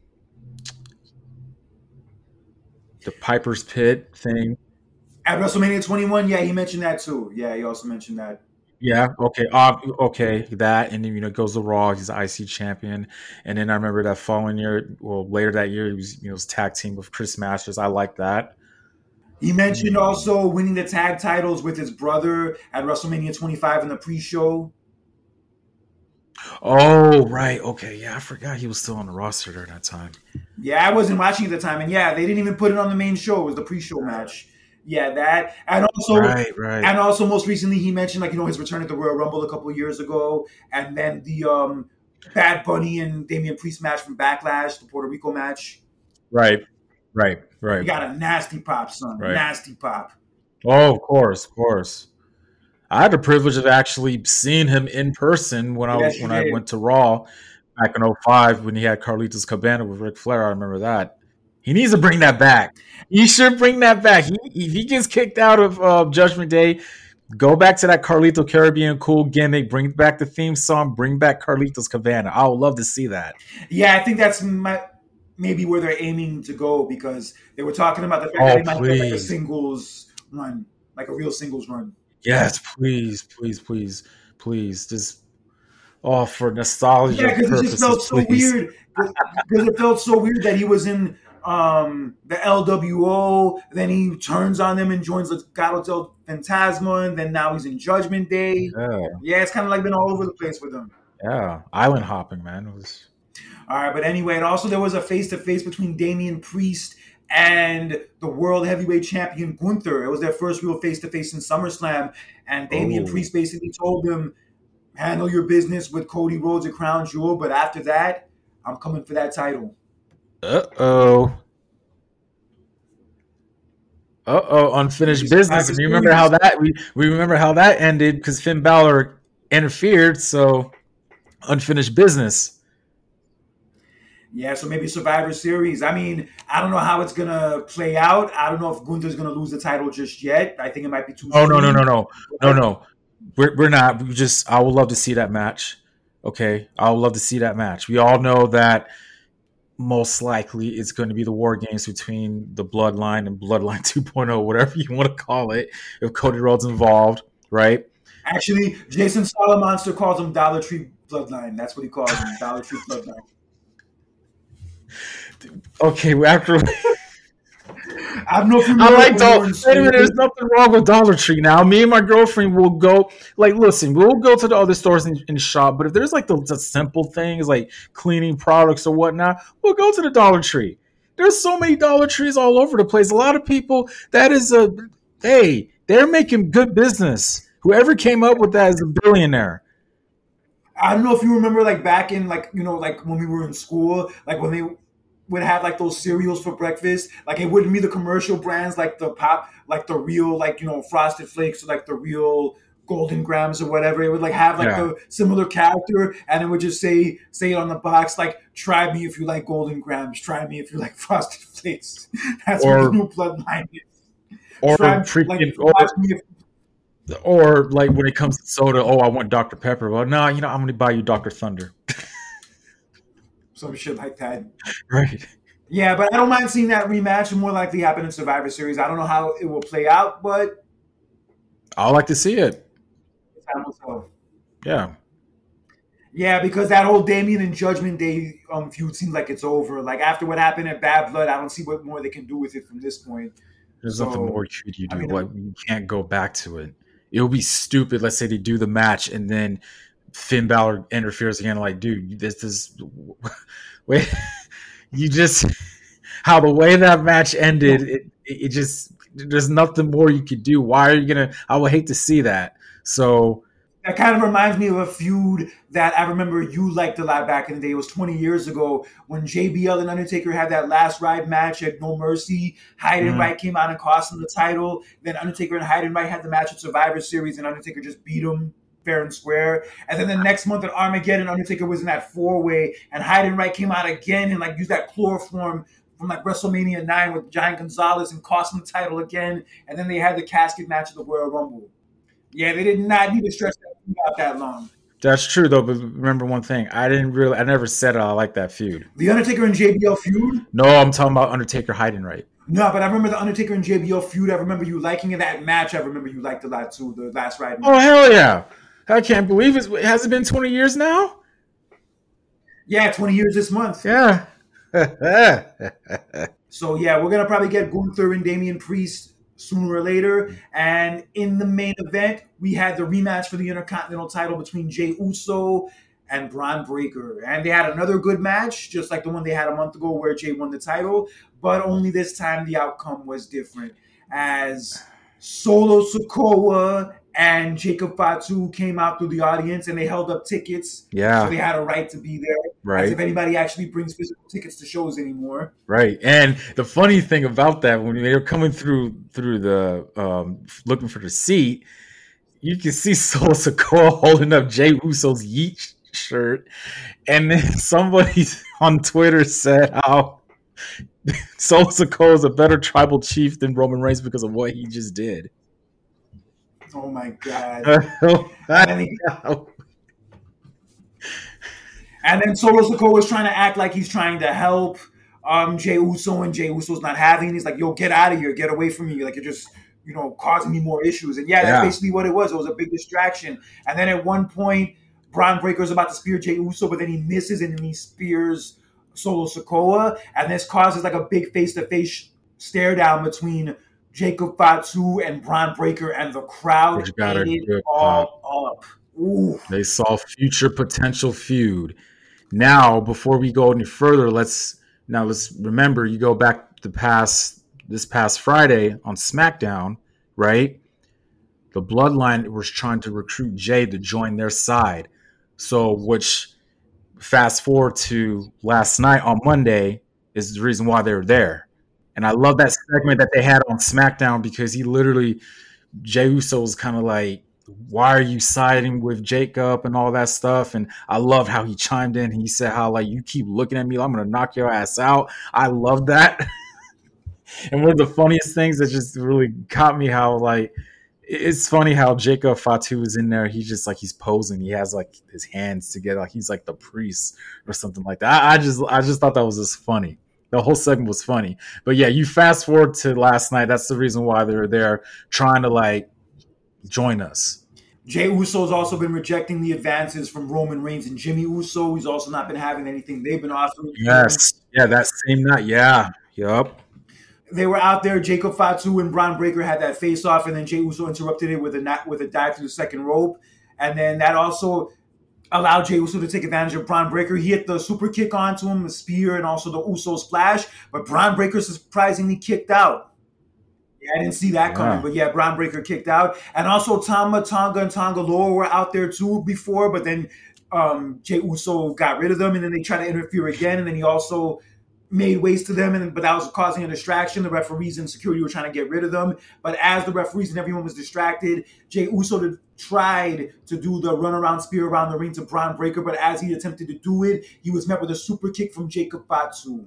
Piper's Pit thing.
At WrestleMania 21, yeah, he mentioned that too. Yeah, he also mentioned that.
Yeah. Okay. Okay. That, and then it goes to Raw. He's the IC champion, and then I remember that following year, well, later that year, he was tag team with Chris Masters. I like that.
He mentioned also winning the tag titles with his brother at WrestleMania 25 in the pre-show.
Oh, right. Okay. Yeah, I forgot he was still on the roster during that time.
Yeah, I wasn't watching at the time, and yeah, they didn't even put it on the main show. It was the pre-show match. Yeah, that, and also,
right.
And also, most recently, he mentioned his return at the Royal Rumble a couple of years ago, and then the Bad Bunny and Damian Priest match from Backlash, the Puerto Rico match.
Right.
He got a nasty pop, son. Right. Nasty pop.
Oh, of course. I had the privilege of actually seeing him in person when I went to Raw back in 05 when he had Carlitos Cabana with Ric Flair. I remember that. He needs to bring that back. He should bring that back. If he gets kicked out of Judgment Day, go back to that Carlito Caribbean cool gimmick. Bring back the theme song. Bring back Carlitos Cabana. I would love to see that.
Yeah, I think that's maybe where they're aiming to go, because they were talking about the fact that they might get a singles run, like a real singles run.
Yes, please. Just for nostalgia.
Yeah, because it just felt so weird. Because it felt so weird that he was in the LWO, then he turns on them and joins the Legado del Fantasma, and then now he's in Judgment Day. Yeah, it's kind of been all over the place with him.
Yeah, island hopping, man.
All right, but anyway, and also there was a face-to-face between Damian Priest and the World Heavyweight Champion Gunther. It was their first real face-to-face in SummerSlam, and Damian Priest basically told him, handle your business with Cody Rhodes at Crown Jewel, but after that, I'm coming for that title.
Unfinished business. And you remember how that we remember how that ended because Finn Balor interfered, so unfinished business.
Yeah, so maybe Survivor Series. I mean, I don't know how it's going to play out. I don't know if Gunther's going to lose the title just yet. I think it might be too soon.
No. We're not. I would love to see that match. Okay? I would love to see that match. We all know that most likely it's going to be the War Games between the Bloodline and Bloodline 2.0, whatever you want to call it, if Cody Rhodes involved, right?
Actually, Jason Salamonster calls him Dollar Tree Bloodline. That's what he calls him, Dollar Tree Bloodline.
Okay, after
I don't know if you
there's nothing wrong with Dollar Tree now. Me and my girlfriend will go, listen, we'll go to the other stores and shop, but if there's the simple things like cleaning products or whatnot, we'll go to the Dollar Tree. There's so many Dollar Trees all over the place. A lot of people, they're making good business. Whoever came up with that is a billionaire.
I don't know if you remember back in when we were in school, when they would have those cereals for breakfast, it wouldn't be the commercial brands like the pop, the real Frosted Flakes or the real Golden Grams or whatever. It would have the similar character, and it would just say it on the box try me if you like Golden Grams, try me if you like Frosted Flakes. That's what the new Bloodline is.
Or when it comes to soda, I want Dr. Pepper. Well, no, I'm going to buy you Dr. Thunder.
Some shit like that.
Right.
Yeah, but I don't mind seeing that rematch. It'll more likely happen in Survivor Series. I don't know how it will play out, but
I'd like to see it. Yeah.
Yeah, because that whole Damian and Judgment Day feud seems like it's over. After what happened at Bad Blood, I don't see what more they can do with it from this point.
There's nothing more you do. You can't go back to it. It would be stupid. Let's say they do the match and then Finn Balor interferes again. Dude, this wait. You just how the way that match ended. It just there's nothing more you could do. Why are you gonna? I would hate to see that. So
that kind of reminds me of a feud that I remember you liked a lot back in the day. It was 20 years ago when JBL and Undertaker had that last ride match at No Mercy. Heidenreich came out and cost him the title. Then Undertaker and Heidenreich had the match at Survivor Series, and Undertaker just beat him fair and square. And then the next month at Armageddon, Undertaker was in that four-way, and Heidenreich came out again and like used that chloroform from like WrestleMania 9 with Giant Gonzalez and cost him the title again. And then they had the casket match at the Royal Rumble. Yeah, they did not need to stretch that feud out that long.
that's true though. But remember one thing, I never said I like that feud.
The Undertaker and JBL feud?
No, I'm talking about Undertaker Heidenreich.
No, but I remember the Undertaker and JBL feud. I remember you liking that match. I remember you liked a lot too, the last ride match.
Oh, hell yeah. I can't believe it. Has it been 20 years now?
Yeah, 20 years this month.
Yeah.
So, yeah, we're going to probably get Gunther and Damian Priest sooner or later. And in the main event, we had the rematch for the Intercontinental title between Jey Uso and Bron Breakker. And they had another good match, just like the one they had a month ago where Jey won the title. But only this time the outcome was different, as Solo Sikoa and Jacob Fatu came out through the audience and they held up tickets.
Yeah.
So they had a right to be there.
Right.
As if anybody actually brings physical tickets to shows anymore.
Right. And the funny thing about that, when they were coming through the looking for the seat, you can see Solo Sikoa holding up Jey Uso's Yeet shirt. And then somebody on Twitter said how Solo Sikoa is a better tribal chief than Roman Reigns because of what he just did.
Oh my God. And then Solo Sikoa was trying to act like he's trying to help Jey Uso, and Jey Uso's not having it. He's like, yo, get out of here. Get away from me. Like, you're just, causing me more issues. And that's basically what it was. It was a big distraction. And then at one point, Bron Breakker's about to spear Jey Uso, but then he misses and then he spears Solo Sikoa. And this causes like a big face-to-face stare down between Jacob Fatu and Bron Breakker, and the crowd ate it all up. Ooh.
They saw future potential feud. Now, before we go any further, let's remember, you go back this past Friday on SmackDown, right? The Bloodline was trying to recruit Jey to join their side. So, which fast forward to last night on Monday is the reason why they were there. And I love that segment that they had on SmackDown because Jey Uso was kind of like, why are you siding with Jacob and all that stuff? And I love how he chimed in. He said how, like, you keep looking at me, I'm going to knock your ass out. I love that. And one of the funniest things that just really caught me, how, like, it's funny how Jacob Fatu is in there. He's just like, he's posing. He has like his hands together. Like he's like the priest or something like that. I just thought that was just funny. The whole segment was funny. But yeah, you fast forward to last night. That's the reason why they were there, trying to like join us.
Jey Uso's also been rejecting the advances from Roman Reigns and Jimmy Uso. He's also not been having anything they've been offering.
Yes. Yeah, that same night. Yeah. Yup.
They were out there. Jacob Fatu and Bron Breakker had that face-off, and then Jey Uso interrupted it with a dive through the second rope. And then that also allowed Jey Uso to take advantage of Bron Breakker. He hit the super kick onto him, the spear, and also the Uso splash. But Bron Breakker surprisingly kicked out. Yeah, I didn't see that coming. But yeah, Bron Breakker kicked out. And also Tama Tonga and Tonga Loa were out there too before, but then Jey Uso got rid of them, and then they tried to interfere again, and then he also made ways to them, but that was causing a distraction. The referees and security were trying to get rid of them. But as the referees and everyone was distracted, Jey Uso tried to do the runaround spear around the ring to Bron Breakker, but as he attempted to do it, he was met with a super kick from Jacob Fatu.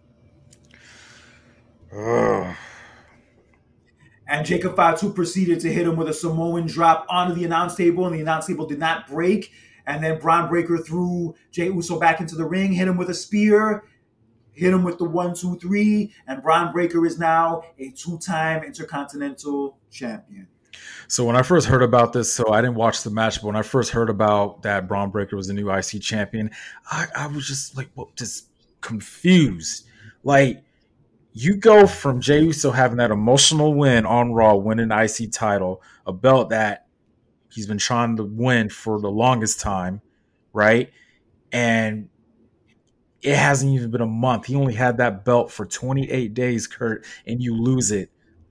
And Jacob Fatu proceeded to hit him with a Samoan drop onto the announce table, and the announce table did not break. And then Bron Breakker threw Jey Uso back into the ring, hit him with a spear, hit him with the 1, 2, 3, and Bron Breakker is now a 2-time Intercontinental Champion.
So when I first heard about this, so I didn't watch the match, but when I first heard about that Bron Breakker was the new IC champion, I was just like, just confused. Like, you go from Jey Uso having that emotional win on Raw, winning the IC title, a belt that he's been trying to win for the longest time, right? And it hasn't even been a month. He only had that belt for 28 days, Kurt, and you lose it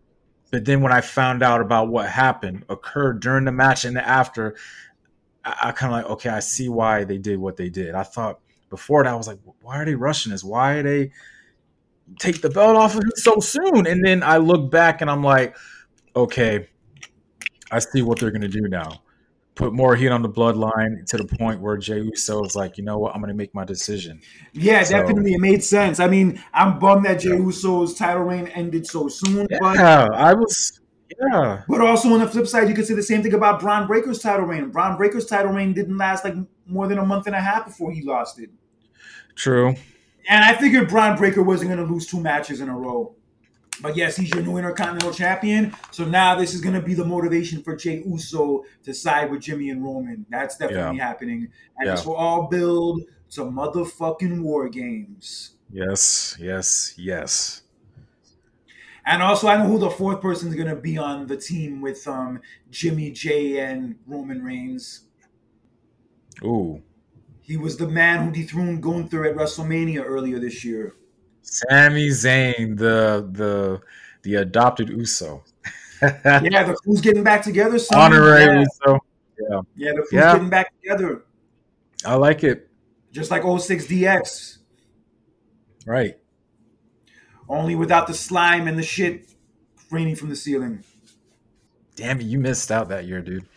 But then when I found out about what happened, occurred during the match and after, I kind of like, okay, I see why they did what they did. I thought before that, I was like, why are they rushing this? Why are they take the belt off of him so soon? And then I look back and I'm like, okay, I see what they're going to do now. Put more heat on the bloodline to the point where Jey Uso is like, you know what, I'm going to make my decision.
Yeah,
So,
definitely. It made sense. I mean, I'm bummed that Jey Uso's title reign ended so soon,
yeah, I was, yeah,
but also on the flip side, you could say the same thing about Braun Breaker's title reign. Braun Breaker's title reign didn't last like more than a month and a half before he lost it.
true.
And I figured Braun Breaker wasn't going to lose 2 matches in a row. But yes, he's your new Intercontinental Champion. So now this is going to be the motivation for Jey Uso to side with Jimmy and Roman. That's definitely happening. And this will all build to motherfucking War Games.
Yes, yes, yes.
And also, I know who the fourth person is going to be on the team with Jimmy, Jay, and Roman Reigns.
Ooh.
He was the man who dethroned Gunther at WrestleMania earlier this year.
Sami Zayn, the adopted Uso.
Yeah, the crew's getting back together.
Honorary Uso.
Yeah, the crew's getting back together.
I like it.
Just like 06 DX.
Right.
Only without the slime and the shit raining from the ceiling.
Damn it, you missed out that year, dude.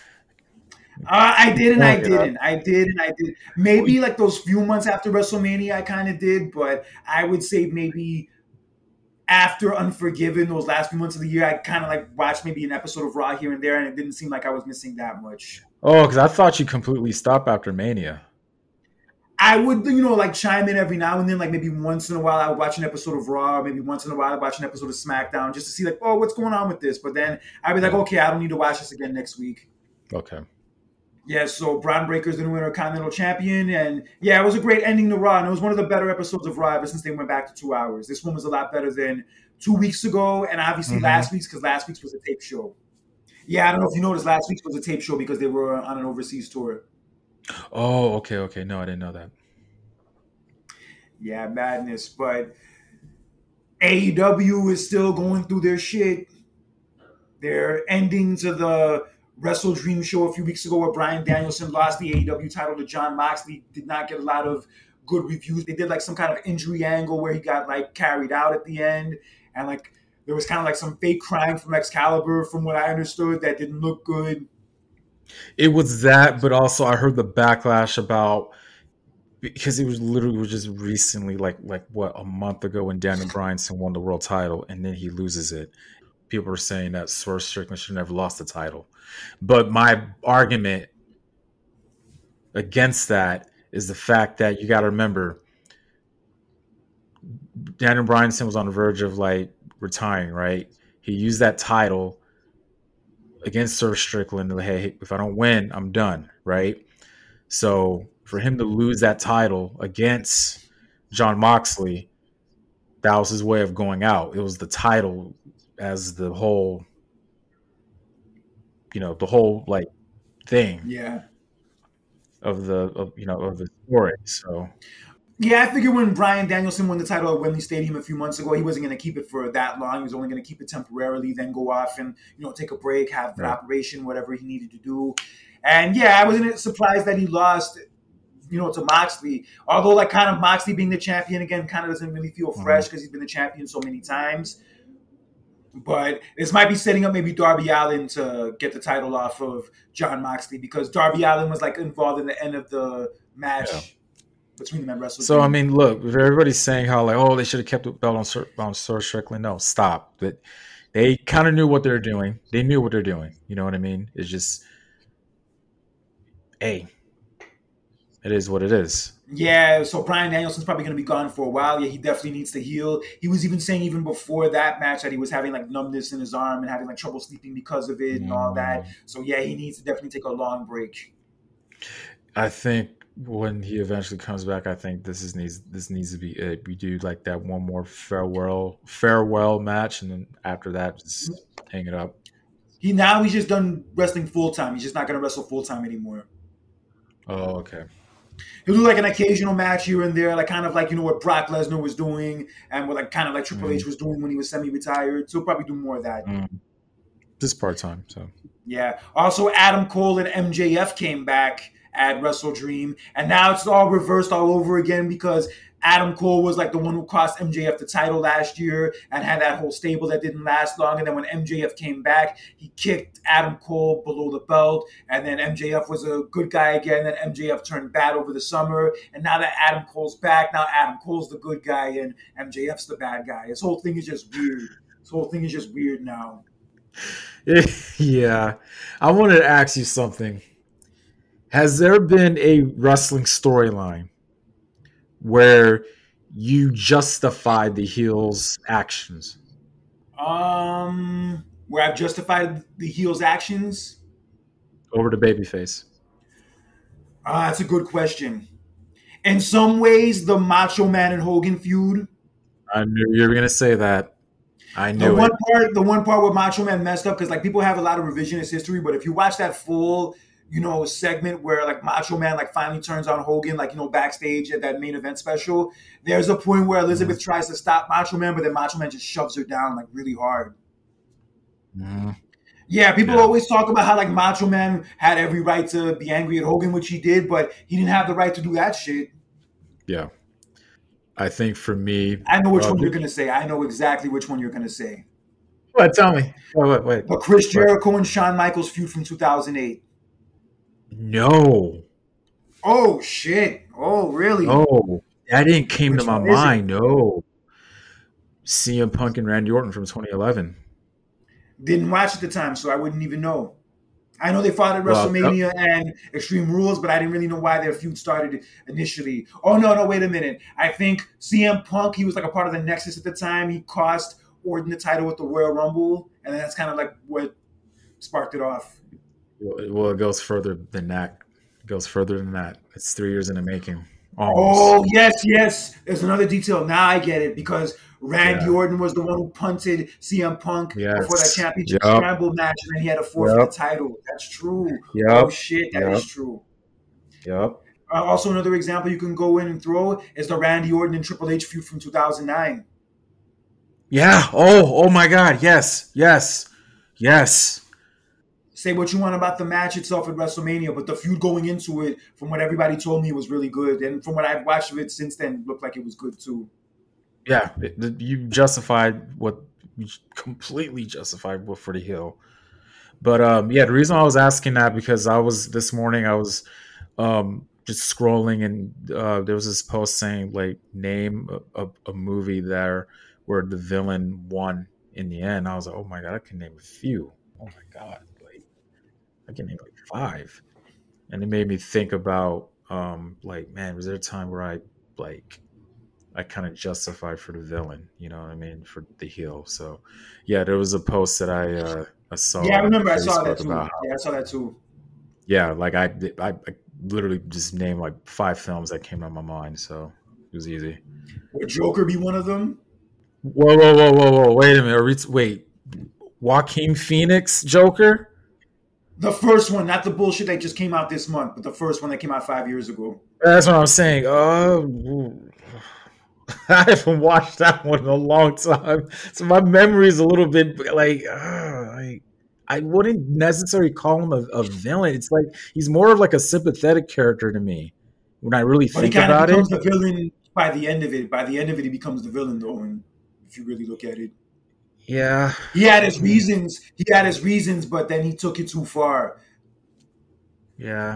I did and I did. Maybe like those few months after WrestleMania, I kind of did, but I would say maybe after Unforgiven, those last few months of the year, I kind of like watched maybe an episode of Raw here and there, and it didn't seem like I was missing that much.
Oh, because I thought you completely stopped after Mania.
I would, like chime in every now and then, like maybe once in a while I would watch an episode of Raw, maybe once in a while I'd watch an episode of SmackDown just to see like, oh, what's going on with this? But then I'd be like, okay, I don't need to watch this again next week.
Okay.
Yeah, so Braun Breaker's the new Intercontinental Champion, and yeah, it was a great ending to Raw, and it was one of the better episodes of Raw ever since they went back to 2 hours. This one was a lot better than 2 weeks ago, and obviously last week's, because last week's was a tape show. Yeah, I don't know if you noticed, last week's was a tape show because they were on an overseas tour.
Oh, okay. No, I didn't know that.
Yeah, madness, but AEW is still going through their shit. Their ending to the Wrestle Dream show a few weeks ago where Bryan Danielson lost the AEW title to Jon Moxley did not get a lot of good reviews. They did like some kind of injury angle where he got like carried out at the end, and like there was kind of like some fake crying from Excalibur from what I understood that didn't look good.
It was that, but also I heard the backlash about, because it was literally just recently, like what, a month ago when Daniel Bryanson won the world title and then he loses it. People are saying that Swerve Strickland should never lost the title. But my argument against that is the fact that you got to remember Daniel Bryanson was on the verge of like retiring, right? He used that title against Swerve Strickland. Like, hey, if I don't win, I'm done, right? So for him to lose that title against Jon Moxley, that was his way of going out. It was the title as the whole, the whole like thing.
Yeah.
Of the story. So
yeah, I figured when Bryan Danielson won the title at Wembley Stadium a few months ago, he wasn't going to keep it for that long. He was only going to keep it temporarily, then go off and take a break, have an operation, whatever he needed to do. And yeah, I wasn't surprised that he lost, to Moxley. Although, like, kind of Moxley being the champion again kind of doesn't really feel fresh because he's been the champion so many times. But this might be setting up maybe Darby Allin to get the title off of Jon Moxley, because Darby Allin was like involved in the end of the match between them at WrestleMania.
So I mean, look, everybody's saying how like, oh, they should have kept the belt on Swerve Strickland. No, stop. But they kind of knew what they're doing. They knew what they're doing. You know what I mean? It's just, hey, it is what it is.
Yeah, so Bryan Danielson's probably going to be gone for a while. Yeah, he definitely needs to heal. He was even saying even before that match that he was having like numbness in his arm and having like trouble sleeping because of it and all that. So yeah, he needs to definitely take a long break.
I think when he eventually comes back, I think this needs to be it. We do like that one more farewell match, and then after that, just hang it up.
He's just done wrestling full time. He's just not going to wrestle full time anymore.
Oh, okay.
He'll do like an occasional match here and there, like kind of like, you know, what Brock Lesnar was doing and what like kind of like Triple H was doing when he was semi-retired. So he'll probably do more of that.
Just part-time, so.
Yeah. Also, Adam Cole and MJF came back at Wrestle Dream, and now it's all reversed all over again because Adam Cole was like the one who cost MJF the title last year and had that whole stable that didn't last long. And then when MJF came back, he kicked Adam Cole below the belt. And then MJF was a good guy again. Then MJF turned bad over the summer. And now that Adam Cole's back, now Adam Cole's the good guy and MJF's the bad guy. This whole thing is just weird. This whole thing is just weird now.
Yeah. I wanted to ask you something. Has there been a wrestling storyline where you justified the heel's actions?
Where I've justified the heel's actions?
Over the babyface.
That's a good question. In some ways, the Macho Man and Hogan feud.
I knew you were going to say that. I knew
the one part where Macho Man messed up, because like people have a lot of revisionist history, but if you watch that full, you know, segment where like Macho Man like finally turns on Hogan, like, you know, backstage at that main event special, there's a point where Elizabeth tries to stop Macho Man, but then Macho Man just shoves her down like really hard. Yeah, people always talk about how like Macho Man had every right to be angry at Hogan, which he did, but he didn't have the right to do that shit.
Yeah. I think for me,
I know which one you're going to say. I know exactly which one you're going to say.
What? Tell me. Wait.
But Chris Jericho and Shawn Michaels feud from 2008.
No.
Oh, shit. Oh, really?
Oh, that didn't came to my mind. No. CM Punk and Randy Orton from 2011.
Didn't watch at the time, so I wouldn't even know. I know they fought at WrestleMania and Extreme Rules, but I didn't really know why their feud started initially. Oh, no, wait a minute. I think CM Punk, he was like a part of the Nexus at the time. He cost Orton the title with the Royal Rumble, and that's kind of like what sparked it off.
Well, it goes further than that. It's 3 years in the making.
Almost. Oh, yes. There's another detail. Now I get it, because Randy Orton was the one who punted CM Punk before that championship scramble match, and then he had to forfeit the title. That's true. Oh, shit, that is true.
Yep.
Also, another example you can go in and throw is the Randy Orton and Triple H feud from 2009.
Yeah. Oh my God. Yes.
Say what you want about the match itself at WrestleMania, but the feud going into it, from what everybody told me, was really good. And from what I've watched of it since then, looked like it was good too.
Yeah, you completely justified what for the heel. But the reason I was asking that, because this morning I was just scrolling, and there was this post saying like name a movie there where the villain won in the end. I was like, oh my God, I can name a few. Oh my God, like I can name like 5. And it made me think about man, was there a time where I kind of justified for the villain, you know what I mean, for the heel. So, there was a post that I saw.
Yeah, I remember. I saw that too. I saw that too.
Yeah, like I literally just named like 5 films that came to my mind, so it was easy.
Would Joker be one of them?
Whoa! Wait a minute. Wait, Joaquin Phoenix Joker?
The first one, not the bullshit that just came out this month, but the first one that came out 5 years ago.
That's what I'm saying. I haven't watched that one in a long time, so my memory is a little bit like I wouldn't necessarily call him a villain. It's like he's more of like a sympathetic character to me when I really think about it.
But he kind of becomes the villain by the end of it. By the end of it, he becomes the villain, though. And if you really look at it,
yeah,
he had his reasons, but then he took it too far.
Yeah.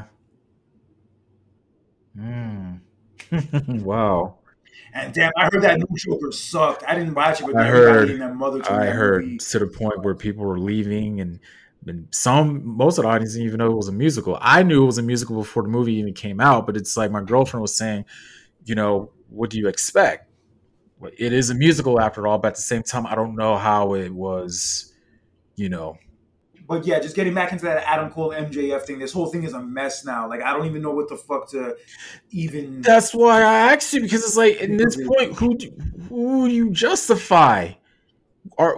Wow.
And damn, I heard that new Joker sucked. I didn't watch it, but
I
heard
to the point where people were leaving, and most of the audience didn't even know it was a musical. I knew it was a musical before the movie even came out, but it's like my girlfriend was saying, you know, what do you expect? It is a musical after all, but at the same time, I don't know how it was, you know.
But yeah, just getting back into that Adam Cole MJF thing, this whole thing is a mess now. Like, I don't even know what the fuck to even...
That's why I asked you, because it's like, at this point, who do you justify? Are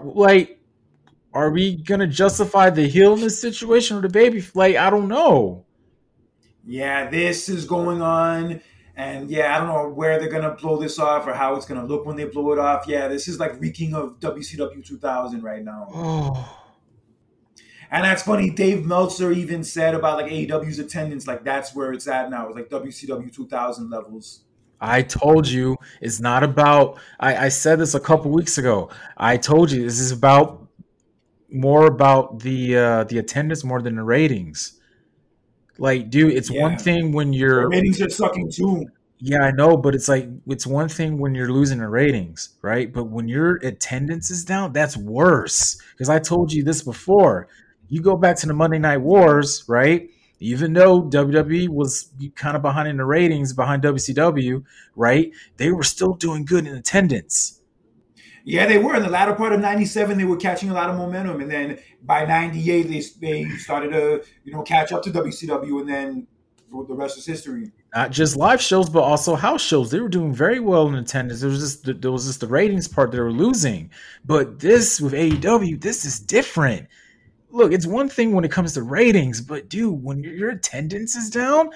we going to justify the heel in this situation or the baby? Like, I don't know.
Yeah, this is going on. And yeah, I don't know where they're gonna blow this off or how it's gonna look when they blow it off. Yeah, this is like reeking of WCW 2000 right now.
Oh,
And that's funny. Dave Meltzer even said about like AEW's attendance, like that's where it's at now. It's like WCW 2000 levels.
I told you it's not about. I said this a couple weeks ago. I told you this is about more about the attendance more than the ratings. Like, dude, it's one
Yeah,
thing when
the
you're
ratings are sucking too.
yeah, I know, but it's like it's one thing when you're losing the ratings, right? But when your attendance is down, that's worse. Because I told you this before. You go back to the Monday Night
Yeah,
Wars, right? Even though WWE was kind of behind in the ratings behind WCW, right? They were still doing good in attendance.
yeah, they were in the latter part of '97. They were catching a lot of momentum, and then by '98 they started to catch up to WCW, and then the rest is history.
Not just live shows, but also house shows. They were doing very well in attendance. There was just the ratings part they were losing. But this with AEW, this is different. Look, it's one thing when it comes to ratings, but dude, when your attendance is down,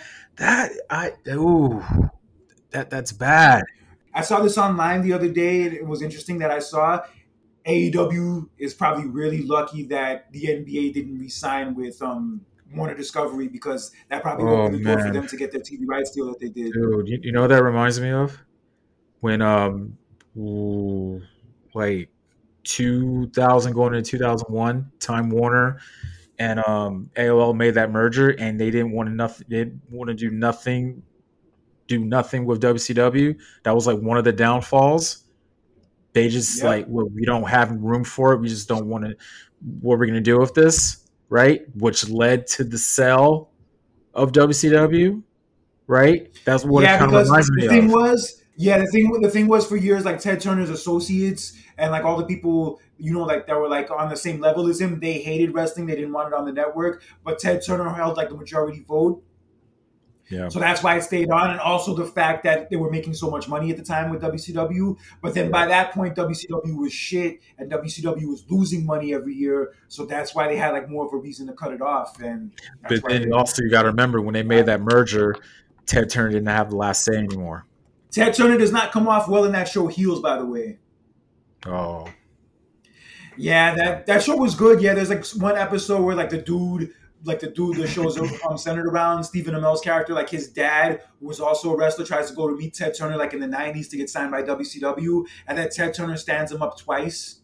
that's bad.
I saw this online the other day, and it was interesting that I saw AEW is probably really lucky that the NBA didn't re-sign with Warner Discovery because that probably
Oh
opened the door for
man,
them to get their TV rights deal that they did.
dude, you know what that reminds me of when ooh, like 2000 going into 2001, Time Warner and AOL made that merger, and they didn't want to nothing. They didn't want to do nothing with WCW. That was like one of the downfalls. They just like,
Yep.
well, we don't have room for it. We just don't want to. What we're gonna do with this, right? Which led to the sale of WCW, right? That's what it
Yeah,
kind of
because
reminds
the
me
thing
of.
was, yeah, the thing was for years like Ted Turner's associates and like all the people like that were like on the same level as him. They hated wrestling. They didn't want it on the network, but Ted Turner held like the majority vote.
Yeah,
So that's why it stayed on, and also the fact that they were making so much money at the time with WCW. But then by that point, WCW was shit, and WCW was losing money every year. So that's why they had like more of a reason to cut it off, and that's
but
why
then
they.
also you got to remember when they made that merger, Ted Turner didn't have the last say anymore.
Ted Turner does not come off well in that show Heels, by the way.
Oh,
Yeah, that show was good. Yeah, there's like one episode where like the dude the show's centered around Stephen Amell's character, like his dad, who was also a wrestler, tries to go to meet Ted Turner like in the '90s to get signed by WCW, and then Ted Turner stands him up twice.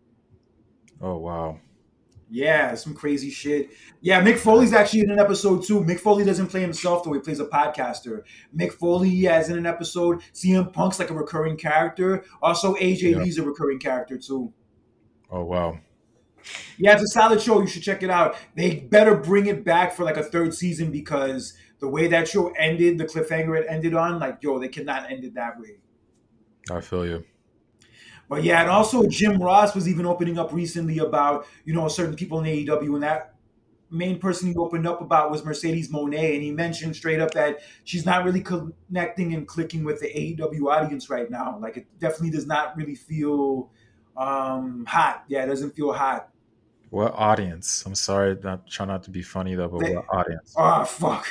oh wow.
Yeah, some crazy shit. Yeah, Mick Foley's actually in an episode too. Mick Foley doesn't play himself though; he plays a podcaster. Mick Foley has in an episode. CM Punk's like a recurring character. Also, AJ
Yeah.
Lee's a recurring character too.
Oh wow.
Yeah, it's a solid show. You should check it out. They better bring it back for like a third season because the way that show ended, the cliffhanger it ended on, like, yo, they cannot end it that way.
I feel you.
But yeah, and also Jim Ross was even opening up recently about, certain people in AEW, and that main person he opened up about was Mercedes Monet, and he mentioned straight up that she's not really connecting and clicking with the AEW audience right now. Like, it definitely does not really feel hot. Yeah, it doesn't feel hot.
What audience? I'm sorry, not try not to be funny though, but what audience?
Oh, fuck.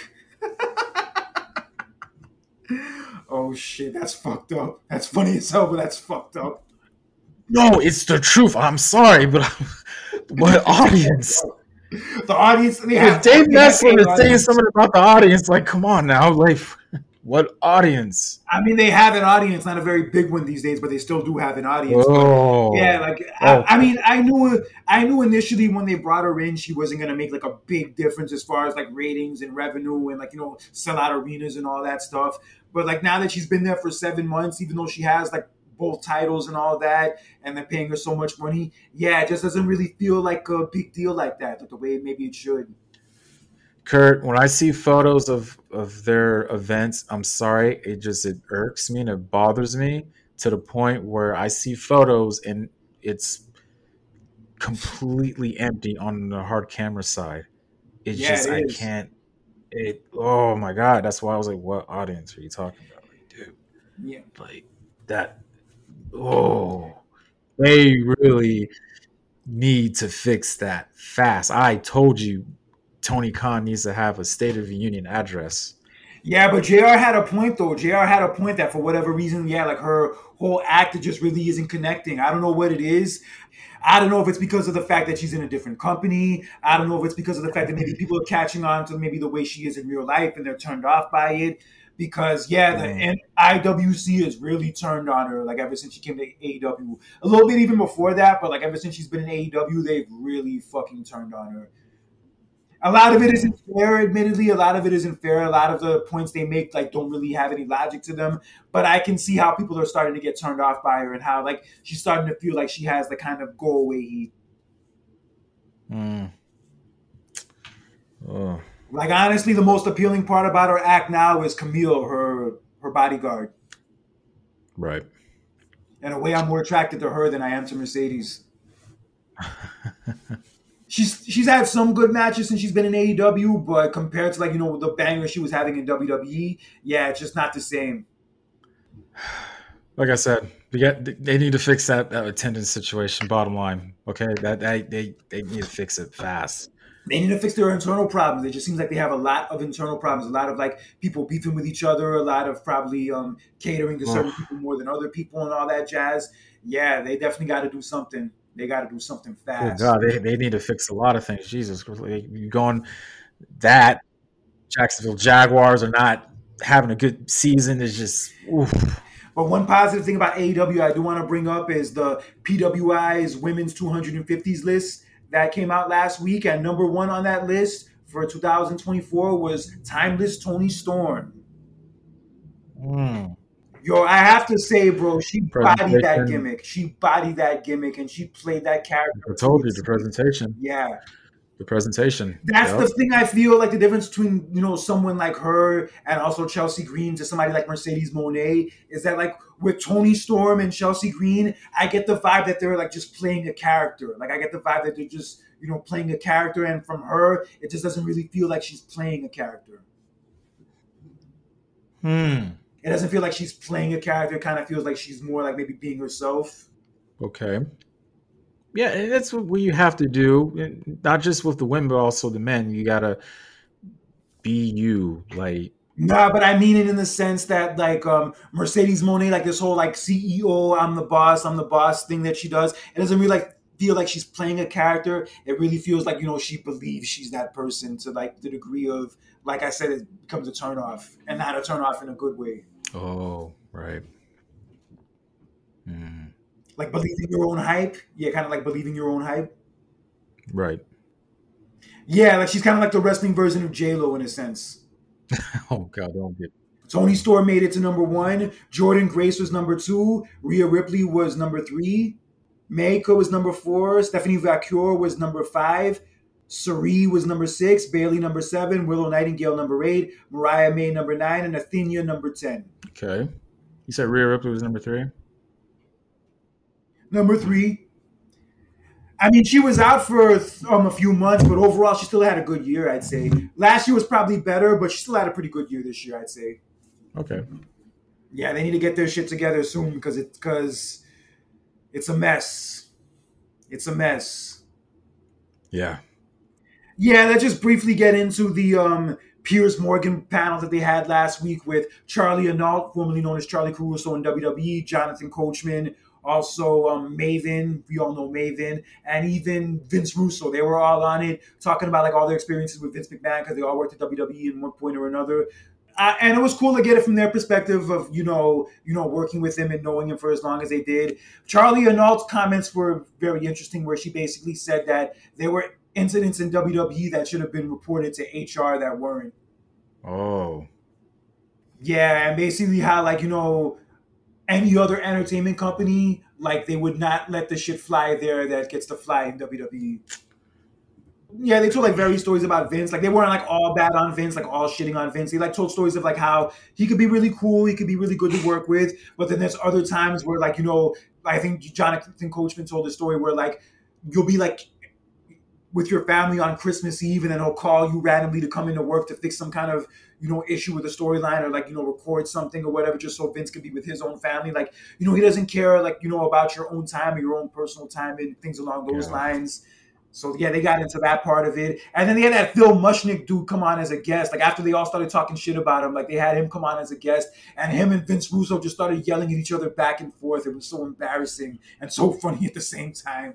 Oh shit, that's fucked up. That's funny as hell, but that's fucked up.
No, it's the truth. I'm sorry, but what
That's fucked
audience?
up. The audience they
If
have
Dave
they have
Messlin
a
is saying
audience.
something about the audience, like, come on now, like, what audience?
I mean, they have an audience, not a very big one these days, but they still do have an audience. But yeah,
Oh,
like I,
oh,
I mean, I knew initially when they brought her in, she wasn't gonna make like a big difference as far as like ratings and revenue and like sell out arenas and all that stuff. But like now that she's been there for 7 months, even though she has like both titles and all that, and they're paying her so much money, yeah, it just doesn't really feel like a big deal like that, like the way maybe it should.
Kurt, when I see photos of their events, I'm sorry, it irks me and it bothers me to the point where I see photos and it's completely empty on the hard camera side. It's
Yeah,
just
it
I
is.
can't. It. Oh my god, that's why I was like, "What audience are you talking about?" Like, dude,
Yeah.
like that. Oh, they really need to fix that fast. I told you. Tony Khan needs to have a State of the Union address.
Yeah, but JR had a point though. JR had a point that for whatever reason, yeah, like her whole act just really isn't connecting. I don't know what it is. I don't know if it's because of the fact that she's in a different company. I don't know if it's because of the fact that maybe people are catching on to maybe the way she is in real life and they're turned off by it. Because yeah, the IWC has really turned on her. Like ever since she came to AEW, a little bit even before that, but like ever since she's been in AEW, they've really fucking turned on her. A lot of it isn't fair, admittedly. A lot of it isn't fair. A lot of the points they make like don't really have any logic to them. But I can see how people are starting to get turned off by her and how like she's starting to feel like she has the kind of go away heat.
Oh.
Like honestly, the most appealing part about her act now is Camille, her bodyguard.
Right.
In a way, I'm more attracted to her than I am to Mercedes. She's had some good matches since she's been in AEW, but compared to like the banger she was having in WWE, yeah, it's just not the same.
Like I said, they need to fix that attendance situation. Bottom line, okay, that they need to fix it fast.
They need to fix their internal problems. It just seems like they have a lot of internal problems. A lot of like people beefing with each other. A lot of probably catering to certain people more than other people and all that jazz. Yeah, they definitely got to do something. They got to do something fast.
Good God, they need to fix a lot of things. Jesus, you going that Jacksonville Jaguars are not having a good season is just. Oof.
But one positive thing about AEW I do want to bring up is the PWI's Women's 250s list that came out last week. And number one on that list for 2024 was Timeless Toni Storm. Yo, I have to say, bro, she bodied that gimmick. She bodied that gimmick, and she played that character.
I told you, the presentation.
Yeah.
The presentation.
That's the thing I feel like the difference between, someone like her and also Chelsea Green to somebody like Mercedes Moné is that, like, with Toni Storm and Chelsea Green, I get the vibe that they're, like, just playing a character. Like, I get the vibe that they're just, playing a character, and from her, it just doesn't really feel like she's playing a character. It doesn't feel like she's playing a character. It kind of feels like she's more like maybe being herself.
Okay. Yeah, and that's what you have to do. Not just with the women, but also the men. You got to be you. Like,
nah, but I mean it in the sense that, like, Mercedes Moné, like this whole, like, CEO, I'm the boss thing that she does, it doesn't really, like, feel like she's playing a character. It really feels like, she believes she's that person to, like, the degree of, like I said, it becomes a turnoff, and not a turnoff in a good way.
Oh, right.
Like believing your own hype. Yeah, kind of like believing your own hype.
Right.
Yeah, like she's kind of like the wrestling version of J-Lo in a sense.
Oh, God, don't get...
Toni Storm made it to number 1. Jordynne Grace was number 2. Rhea Ripley was number 3. Meiko was number 4. Stephanie Vaquer was number 5. Sari was number 6, Bayley number 7, Willow Nightingale number 8, Mariah May number 9, and Athena number 10.
Okay. You said Rhea Ripley was number 3?
Number 3. I mean, she was out for a few months, but overall she still had a good year, I'd say. Last year was probably better, but she still had a pretty good year this year, I'd say.
Okay.
Yeah, they need to get their shit together soon because it's a mess. It's a mess.
Yeah.
Yeah, let's just briefly get into the Piers Morgan panel that they had last week with Charlie Ainault, formerly known as Charlie Caruso in WWE, Jonathan Coachman, also Maven, we all know Maven, and even Vince Russo. They were all on it, talking about like all their experiences with Vince McMahon because they all worked at WWE at one point or another. And it was cool to get it from their perspective of, working with him and knowing him for as long as they did. Charlie Ainault's comments were very interesting, where she basically said that there were incidents in WWE that should have been reported to HR that weren't.
Oh.
Yeah, and basically how, like, any other entertainment company, like, they would not let the shit fly there that gets to fly in WWE. Yeah, they told like various stories about Vince. Like they weren't like all bad on Vince, like all shitting on Vince. They like told stories of like how he could be really cool, he could be really good to work with. But then there's other times where like, I think Jonathan Coachman told a story where like you'll be like with your family on Christmas Eve and then he'll call you randomly to come into work to fix some kind of, issue with the storyline or like, record something or whatever, just so Vince can be with his own family. Like, he doesn't care like, about your own time or your own personal time and things along those lines. So yeah, they got into that part of it, and then they had that Phil Mushnick dude come on as a guest. Like after they all started talking shit about him, like they had him come on as a guest, and him and Vince Russo just started yelling at each other back and forth. It was so embarrassing and so funny at the same time.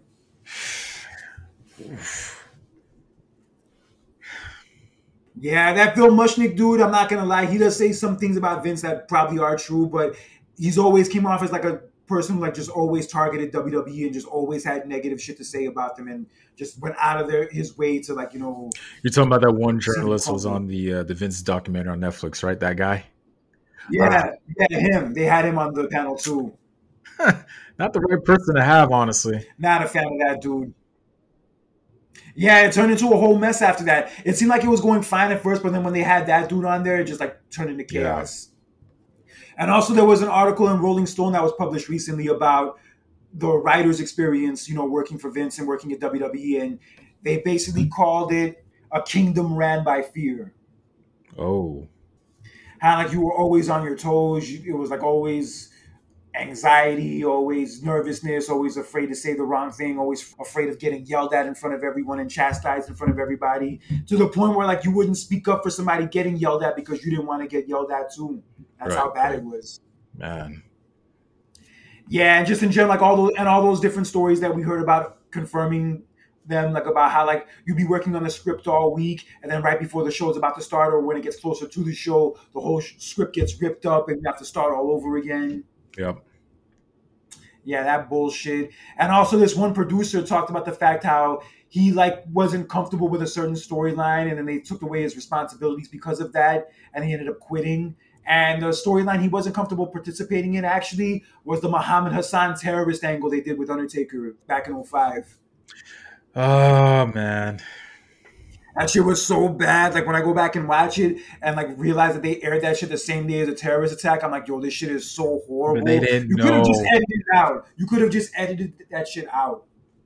Yeah, that Phil Mushnick dude, I'm not gonna lie, he does say some things about Vince that probably are true, but he's always came off as like a person who like just always targeted WWE and just always had negative shit to say about them and just went out of his way to like,
You're talking about that one
see them
journalist who was
crumble.
on the Vince documentary on Netflix, right? That guy.
Yeah, yeah, him. They had him on the panel too.
Not the right person to have, honestly.
Not a fan of that dude. Yeah, it turned into a whole mess after that. It seemed like it was going fine at first, but then when they had that dude on there, it just like turned into
Yeah.
chaos. And also, there was an article in Rolling Stone that was published recently about the writer's experience, working for Vince and working at WWE, and they basically called it a kingdom ran by fear.
Oh.
How like you were always on your toes. It was like always anxiety, always nervousness, always afraid to say the wrong thing, always afraid of getting yelled at in front of everyone and chastised in front of everybody, to the point where like you wouldn't speak up for somebody getting yelled at because you didn't want to get yelled at too. That's
Right.
how bad
Right.
it was.
Man.
Yeah, and just in general, like all those different stories that we heard about confirming them, like about how like you'd be working on the script all week, and then right before the show is about to start, or when it gets closer to the show, the whole script gets ripped up, and you have to start all over again.
Yep.
Yeah, that bullshit. And also, this one producer talked about the fact how he like wasn't comfortable with a certain storyline, and then they took away his responsibilities because of that, and he ended up quitting. And the storyline he wasn't comfortable participating in actually was the Muhammad Hassan terrorist angle they did with Undertaker back in '05.
Oh man.
That shit was so bad. Like when I go back and watch it and like realize that they aired that shit the same day as a terrorist attack, I'm like, yo, this shit is so
But they
horrible.
didn't
You could have just
know.
edited it out. You could have just edited that shit out.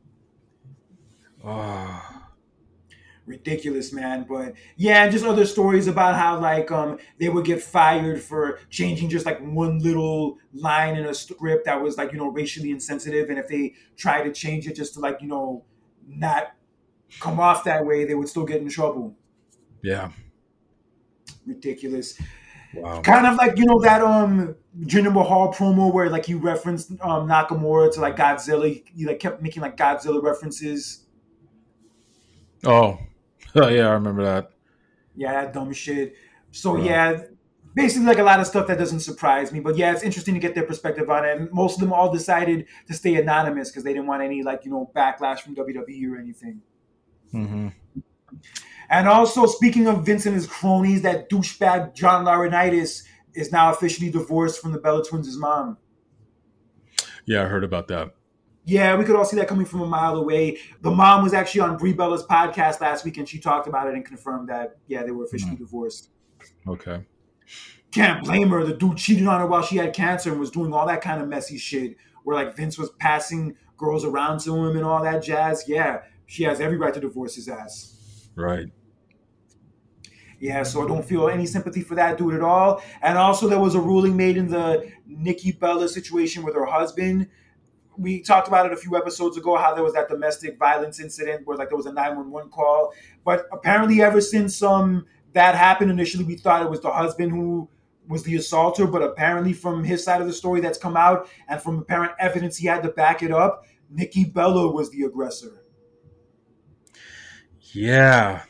Oh.
Ridiculous, man. But yeah, and just other stories about how like they would get fired for changing just like one little line in a script that was like racially insensitive, and if they try to change it just to like not come off that way, they would still get in trouble.
Yeah.
Ridiculous.
Wow.
Kind of like that Jinder Mahal promo where like he referenced Nakamura to like Godzilla. He like kept making like Godzilla references.
Oh. Oh yeah, I remember that.
Yeah, that dumb shit. So
Right.
yeah, basically like a lot of stuff that doesn't surprise me. But yeah, it's interesting to get their perspective on it. And most of them all decided to stay anonymous because they didn't want any like backlash from WWE or anything.
Mm-hmm.
And also, speaking of Vince and his cronies, that douchebag John Laurinaitis is now officially divorced from the Bella Twins' mom.
Yeah, I heard about that.
Yeah, we could all see that coming from a mile away. The mom was actually on Brie Bella's podcast last week, and she talked about it and confirmed that, yeah, they were officially divorced.
Okay.
Can't blame her. The dude cheated on her while she had cancer and was doing all that kind of messy shit where, like, Vince was passing girls around to him and all that jazz. Yeah, she has every right to divorce his ass.
Right.
Yeah, so I don't feel any sympathy for that dude at all. And also, there was a ruling made in the Nikki Bella situation with her husband. We talked about it a few episodes ago, how there was that domestic violence incident where like there was a 911 call. But apparently ever since that happened, initially we thought it was the husband who was the assaulter, but apparently from his side of the story that's come out and from apparent evidence he had to back it up, Nikki Bella was the aggressor.
Yeah.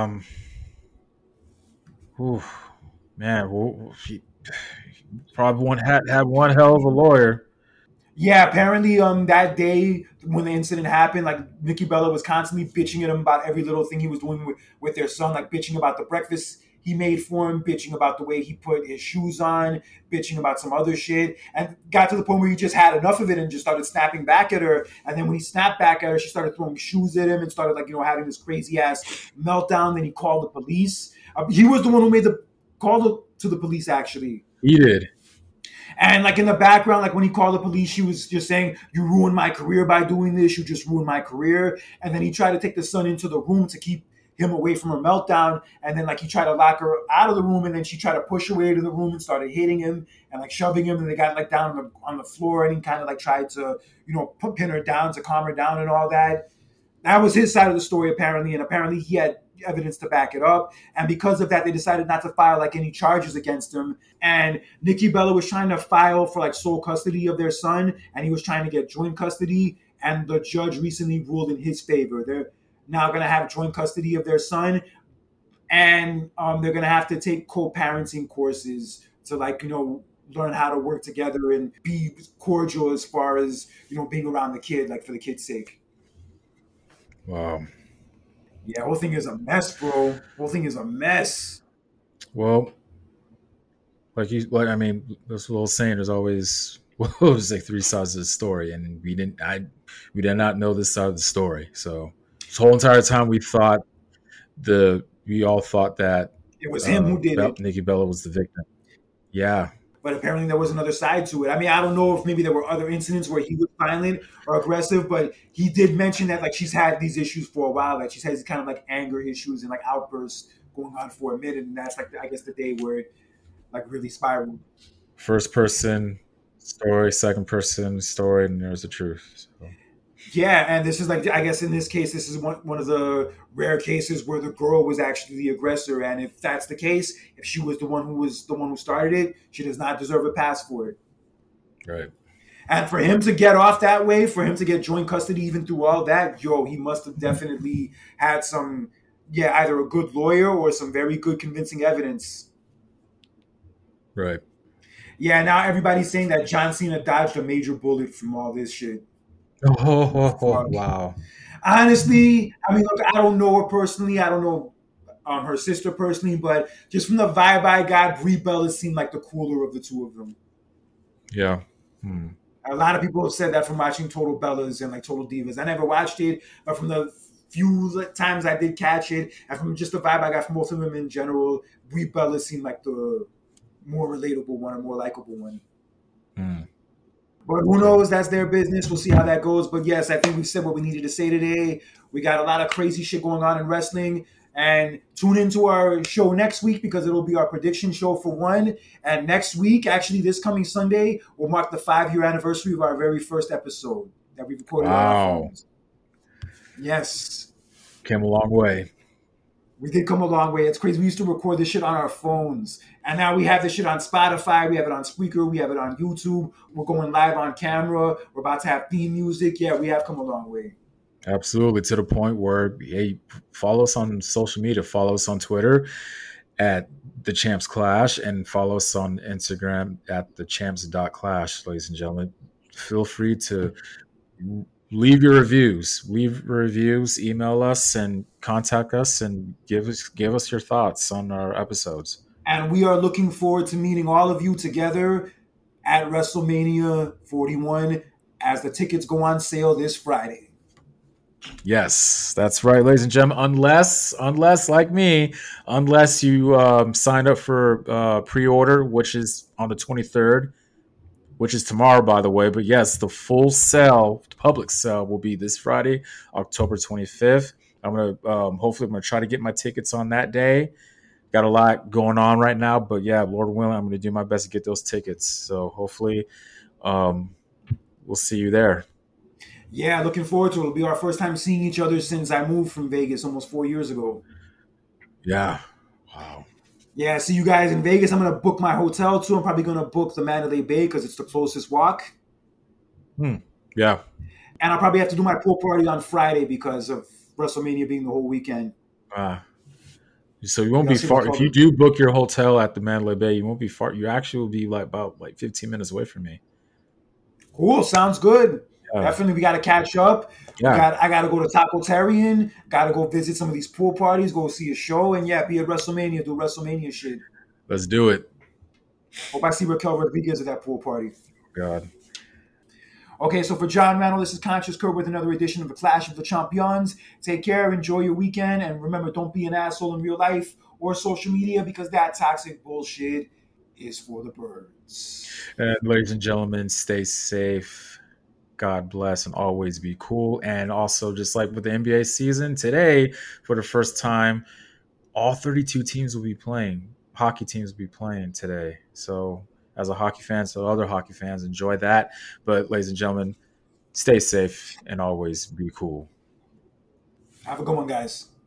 Whew. Man, well, he probably had one hell of a lawyer.
Yeah, apparently that day when the incident happened, like Nikki Bella was constantly bitching at him about every little thing he was doing with their son, like bitching about the breakfast he made for him, bitching about the way he put his shoes on, bitching about some other shit, and got to the point where he just had enough of it and just started snapping back at her. And then when he snapped back at her, she started throwing shoes at him and started like having this crazy ass meltdown. Then he called the police. He was the one who made the call to the police actually.
He did.
And like in the background, like when he called the police, she was just saying, "You ruined my career by doing this. You just ruined my career." And then he tried to take the son into the room to keep him away from her meltdown. And then like he tried to lock her out of the room, and then she tried to push her way to the room and started hitting him and like shoving him. And they got like down on the floor, and he kind of like tried to pin her down to calm her down and all that. That was his side of the story, apparently, and apparently he had evidence to back it up. And because of that, they decided not to file like any charges against him. And Nikki Bella was trying to file for like sole custody of their son, and he was trying to get joint custody. And the judge recently ruled in his favor. They're now going to have joint custody of their son, and they're going to have to take co-parenting courses to learn how to work together and be cordial as far as being around the kid, like for the kid's sake.
Wow.
Yeah, whole thing is a mess, bro. Whole thing is a mess.
Well, I mean, this little saying, there's always there's like three sides of the story, and we did not know this side of the story. So this whole entire time we all thought that
it was him who did it.
Nikki Bella was the victim. Yeah.
But apparently there was another side to it. I mean, I don't know if maybe there were other incidents where he was violent or aggressive, but he did mention that like she's had these issues for a while. Like she's had these kind of like anger issues and like outbursts going on for a minute, and that's like I guess the day where it like really spiraled.
First person story, second person story, and there's the truth. So.
Yeah, and this is like, I guess in this case, this is one of the rare cases where the girl was actually the aggressor. And if that's the case, if she was the one who started it, she does not deserve a pass for it.
Right.
And for him to get off that way, for him to get joint custody even through all that, he must have definitely had some, either a good lawyer or some very good convincing evidence.
Right.
Yeah, now everybody's saying that John Cena dodged a major bullet from all this shit.
Oh, wow.
Honestly, I mean, look, I don't know her personally. I don't know her sister personally, but just from the vibe I got, Brie Bella seemed like the cooler of the two of them.
Yeah.
A lot of people have said that from watching Total Bellas and like Total Divas. I never watched it, but from the few times I did catch it, and from just the vibe I got from both of them in general, Brie Bella seemed like the more relatable one, a more likable one. But who knows? That's their business. We'll see how that goes. But yes, I think we've said what we needed to say today. We got a lot of crazy shit going on in wrestling. And tune into our show next week because it'll be our prediction show for one. And next week, actually this coming Sunday, will mark the 5-year anniversary of our very first episode that we recorded on our phones. Yes.
Came a long way.
We did come a long way. It's crazy. We used to record this shit on our phones. And now we have this shit on Spotify. We have it on Spreaker. We have it on YouTube. We're going live on camera. We're about to have theme music. Yeah, we have come a long way.
Absolutely. To the point where, hey, follow us on social media. Follow us on Twitter at The Champs Clash and follow us on Instagram at thechamps.clash, ladies and gentlemen. Feel free to leave your reviews. Email us and contact us and give us your thoughts on our episodes.
And we are looking forward to meeting all of you together at WrestleMania 41 as the tickets go on sale this Friday.
Yes, that's right, ladies and gentlemen. Unless like me, unless you signed up for pre-order, which is on the 23rd, which is tomorrow, by the way. But yes, the full sale, the public sale, will be this Friday, October 25th. I'm gonna try to get my tickets on that day. Got a lot going on right now, but yeah, Lord willing, I'm gonna do my best to get those tickets. So hopefully, we'll see you there.
Yeah, looking forward to it. It'll be our first time seeing each other since I moved from Vegas almost 4 years ago.
Yeah. Wow.
Yeah, see you guys in Vegas. I'm going to book my hotel too. I'm probably going to book the Mandalay Bay because it's the closest walk.
Yeah.
And I'll probably have to do my pool party on Friday because of WrestleMania being the whole weekend.
So you won't be far. If you do book your hotel at the Mandalay Bay, you won't be far. You actually will be about 15 minutes away from me.
Cool. Sounds good. Definitely, we got to catch up.
Yeah.
I got to go to Tacotarian. Got to go visit some of these pool parties, go see a show, and be at WrestleMania, do WrestleMania shit.
Let's do it.
Hope I see Raquel Rodriguez at that pool party.
God.
Okay, so for John Randall, this is Conscious Curve with another edition of the Clash of the Champions. Take care, enjoy your weekend, and remember, don't be an asshole in real life or social media because that toxic bullshit is for the birds.
And ladies and gentlemen, stay safe. God bless and always be cool. And also, just like with the NBA season today, for the first time, all 32 teams will be playing. Hockey teams will be playing today. So as a hockey fan, so other hockey fans, enjoy that. But ladies and gentlemen, stay safe and always be cool.
Have a good one, guys.